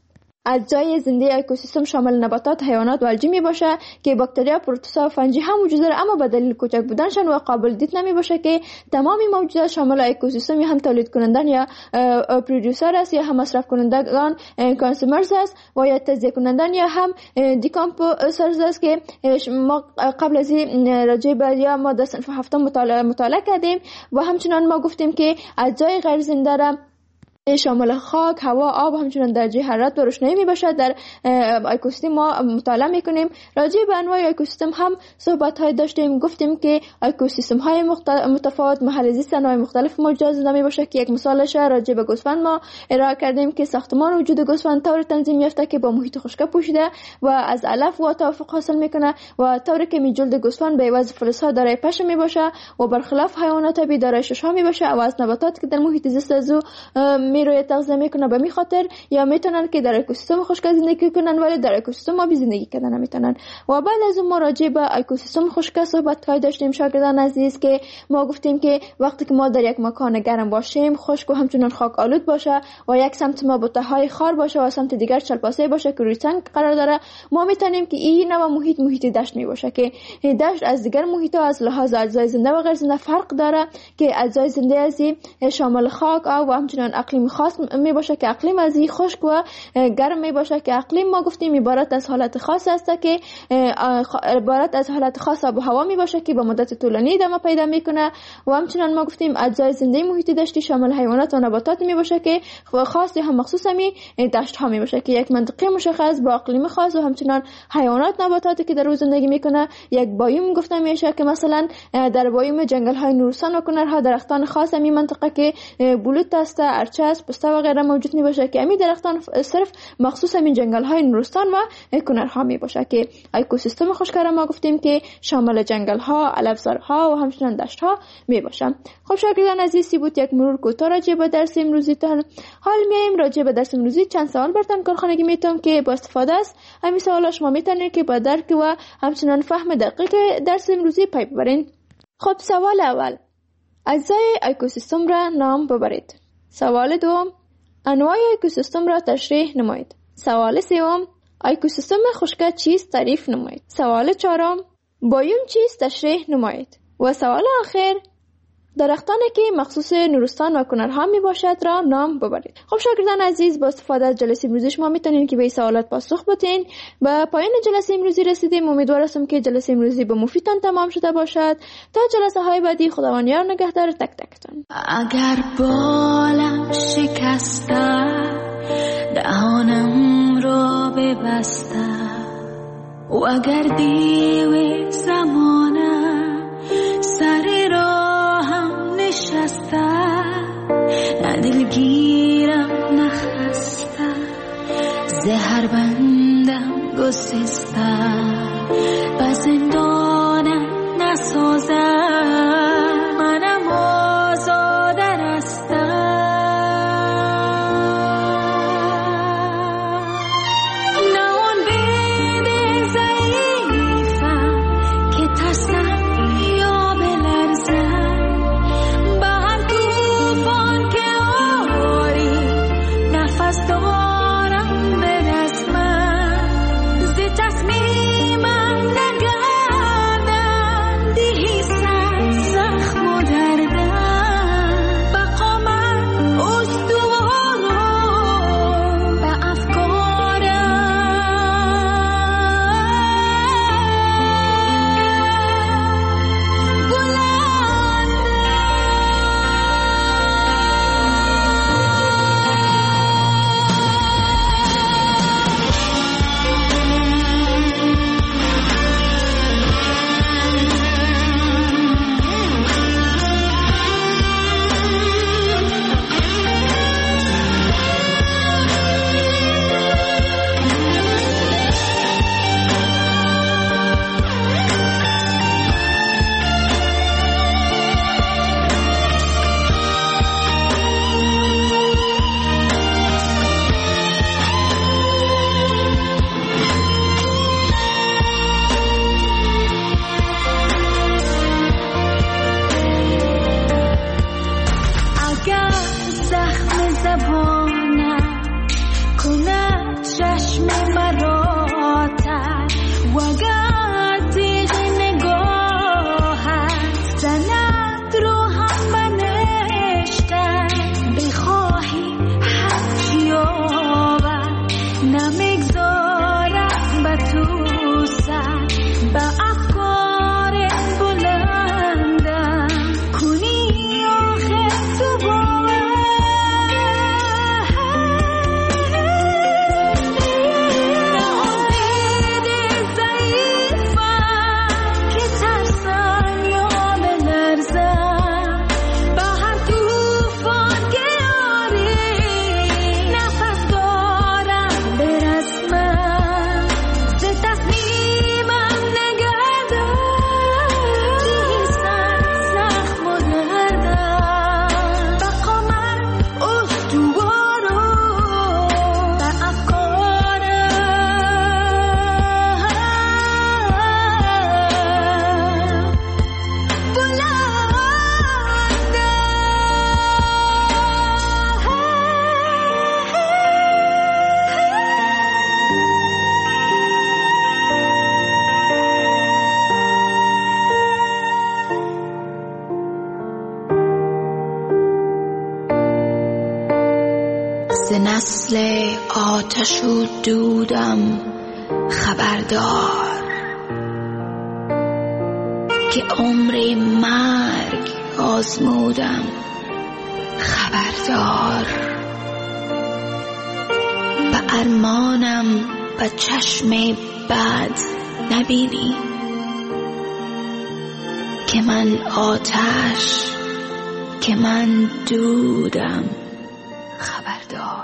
Speaker 2: اجزای زنده اکوسیستم شامل نباتات، حیوانات و الجی می باشه که باکتریا، پروتوزوا و فنجی هم وجود داره، اما به دلیل کوچک بودنشان و قابل دید نمی باشه که تمام موجودات شامل اکوسیستم هم تولید کنندگان یا پرودوسر است یا هم مصرف کنندگان کانسومرز است و یا تجزیه کنندگان یا هم دیکامپوزرز است که ما قبل از این راجع به یا ماده صنف هفتم مطالعه مطالعه کردیم و همچنان ما گفتیم که اجزای غیر زنده را شامل خاک، هوا، آب و همچنین درجه حرارت و روشنایی می باشد. در اکوسیستم ما مطالعه می کنیم. راجع به انواع اکوسیستم هم صحبت های داشتیم، گفتیم که اکوسیستم های متفاوت محل زیست انواع مختلف موجودات زنده می باشه که یک مثالش راجع به گوسفند ما ارائه کردیم که ساختمان وجود گوسفند طور تنظیم یافته که با محیط خشک پوشیده و از علف و توافق حاصل میکنه و طوری که می جلد گوسفند به عوض فلز ها دارای پشه می باشه و برخلاف حیوانات آبی دارای شش ها می باشه و از نباتات که در محیط زیست از می روی تغذیه میکنه به می خاطر یا میتونن که در اکوسیستم خشک زندگی کنن ولی در اکوسیستم آبی زندگی کردن نمیتونن. و بعد از اون ما راجع به اکوسیستم خشک صحبت های داشتیم شاگردان عزیز که ما گفتیم که وقتی که ما در یک مکان گرم باشیم، خشک و همچنان خاک آلود باشه و یک سمت ما بوته های خار باشه و سمت دیگر چلپاسه باشه که روی سنگ قرار داره، ما میتونیم که این نوع محیط محیط دشت می باشه که دشت از دیگر محیط ها از لحاظ اجزای زنده و غیر زنده فرق داره که اجزای زنده از شامل خاک آب و همچنان اقلیم خاص می باشه که اقلیم از این خشک و گرم می باشه که اقلیم ما گفتیم عبارت از حالت خاص است که عبارت از حالت خاص آب و هوا می باشه که به مدت طولانی ادامه پیدا میکنه و همچنان ما گفتیم اجزای زنده محیط دشتی شامل حیوانات و نباتات می باشه که خاص هم مخصوص می دشت ها می باشه که یک منطقه مشخص با اقلیم خاص و همچنان حیوانات نباتاتی که در روز زندگی میکنه. یک بایوم گفته میشه که مثلا در بایوم جنگل های نورستان و کنرها درختان خاص می منطقه که بلوط است، ارچه است، پسته و غیره موجود می باشه که امی درختان صرف مخصوص همین جنگل های نورستان و کنرها می باشه که اکوسیستم خشک را ما گفتیم که شامل جنگل ها، علفزارها و همچنان دشت ها می باشه. خب شاگردان عزیز بود یک مرور کوتاه راجع به درس امروزی تان. حال میایم راجع به درس امروزی چند سوال براتون کارخانگی میتونم که با استفاده است همین سوالا شما میتونید که با درک و همچنان فهم دقیق درس امروزی پی ببرین. خب سوال اول، اجزای اکوسیستم را نام ببرید. سوال دوم، انواع اکوسیستم را تشریح نمایید. سوال سوم، اکوسیستم خشک چیست تعریف نمایید. سوال چهارم، بایوم چیست تشریح نمایید. و سوال آخر، درختانی که مخصوص نورستان و کنرها می باشد را نام ببرید. خب شاگردان عزیز با استفاده از جلسه امروزی شما میتونین که به این سوالات پاسخ بدین. به پایان جلسه امروزی رسیدیم. امیدوار هستم که جلسه امروزی به مفیدتان تمام شده باشد. تا جلسه های بعدی خداوند یار نگهدار تک تکتون.
Speaker 3: اگر بالم شکسته دهانم را ببسته و اگر دیو زمانه سر راهم نشسته، نه دلگیرم نخسته، زهر بندم گسسته، و زندانم نسازه، منم آزاده رسته. He said فضل آتش و دودم خبردار که عمر مرگ آزمودم خبردار. به ارمانم به چشم بد نبینی که من آتش که من دودم خبردار.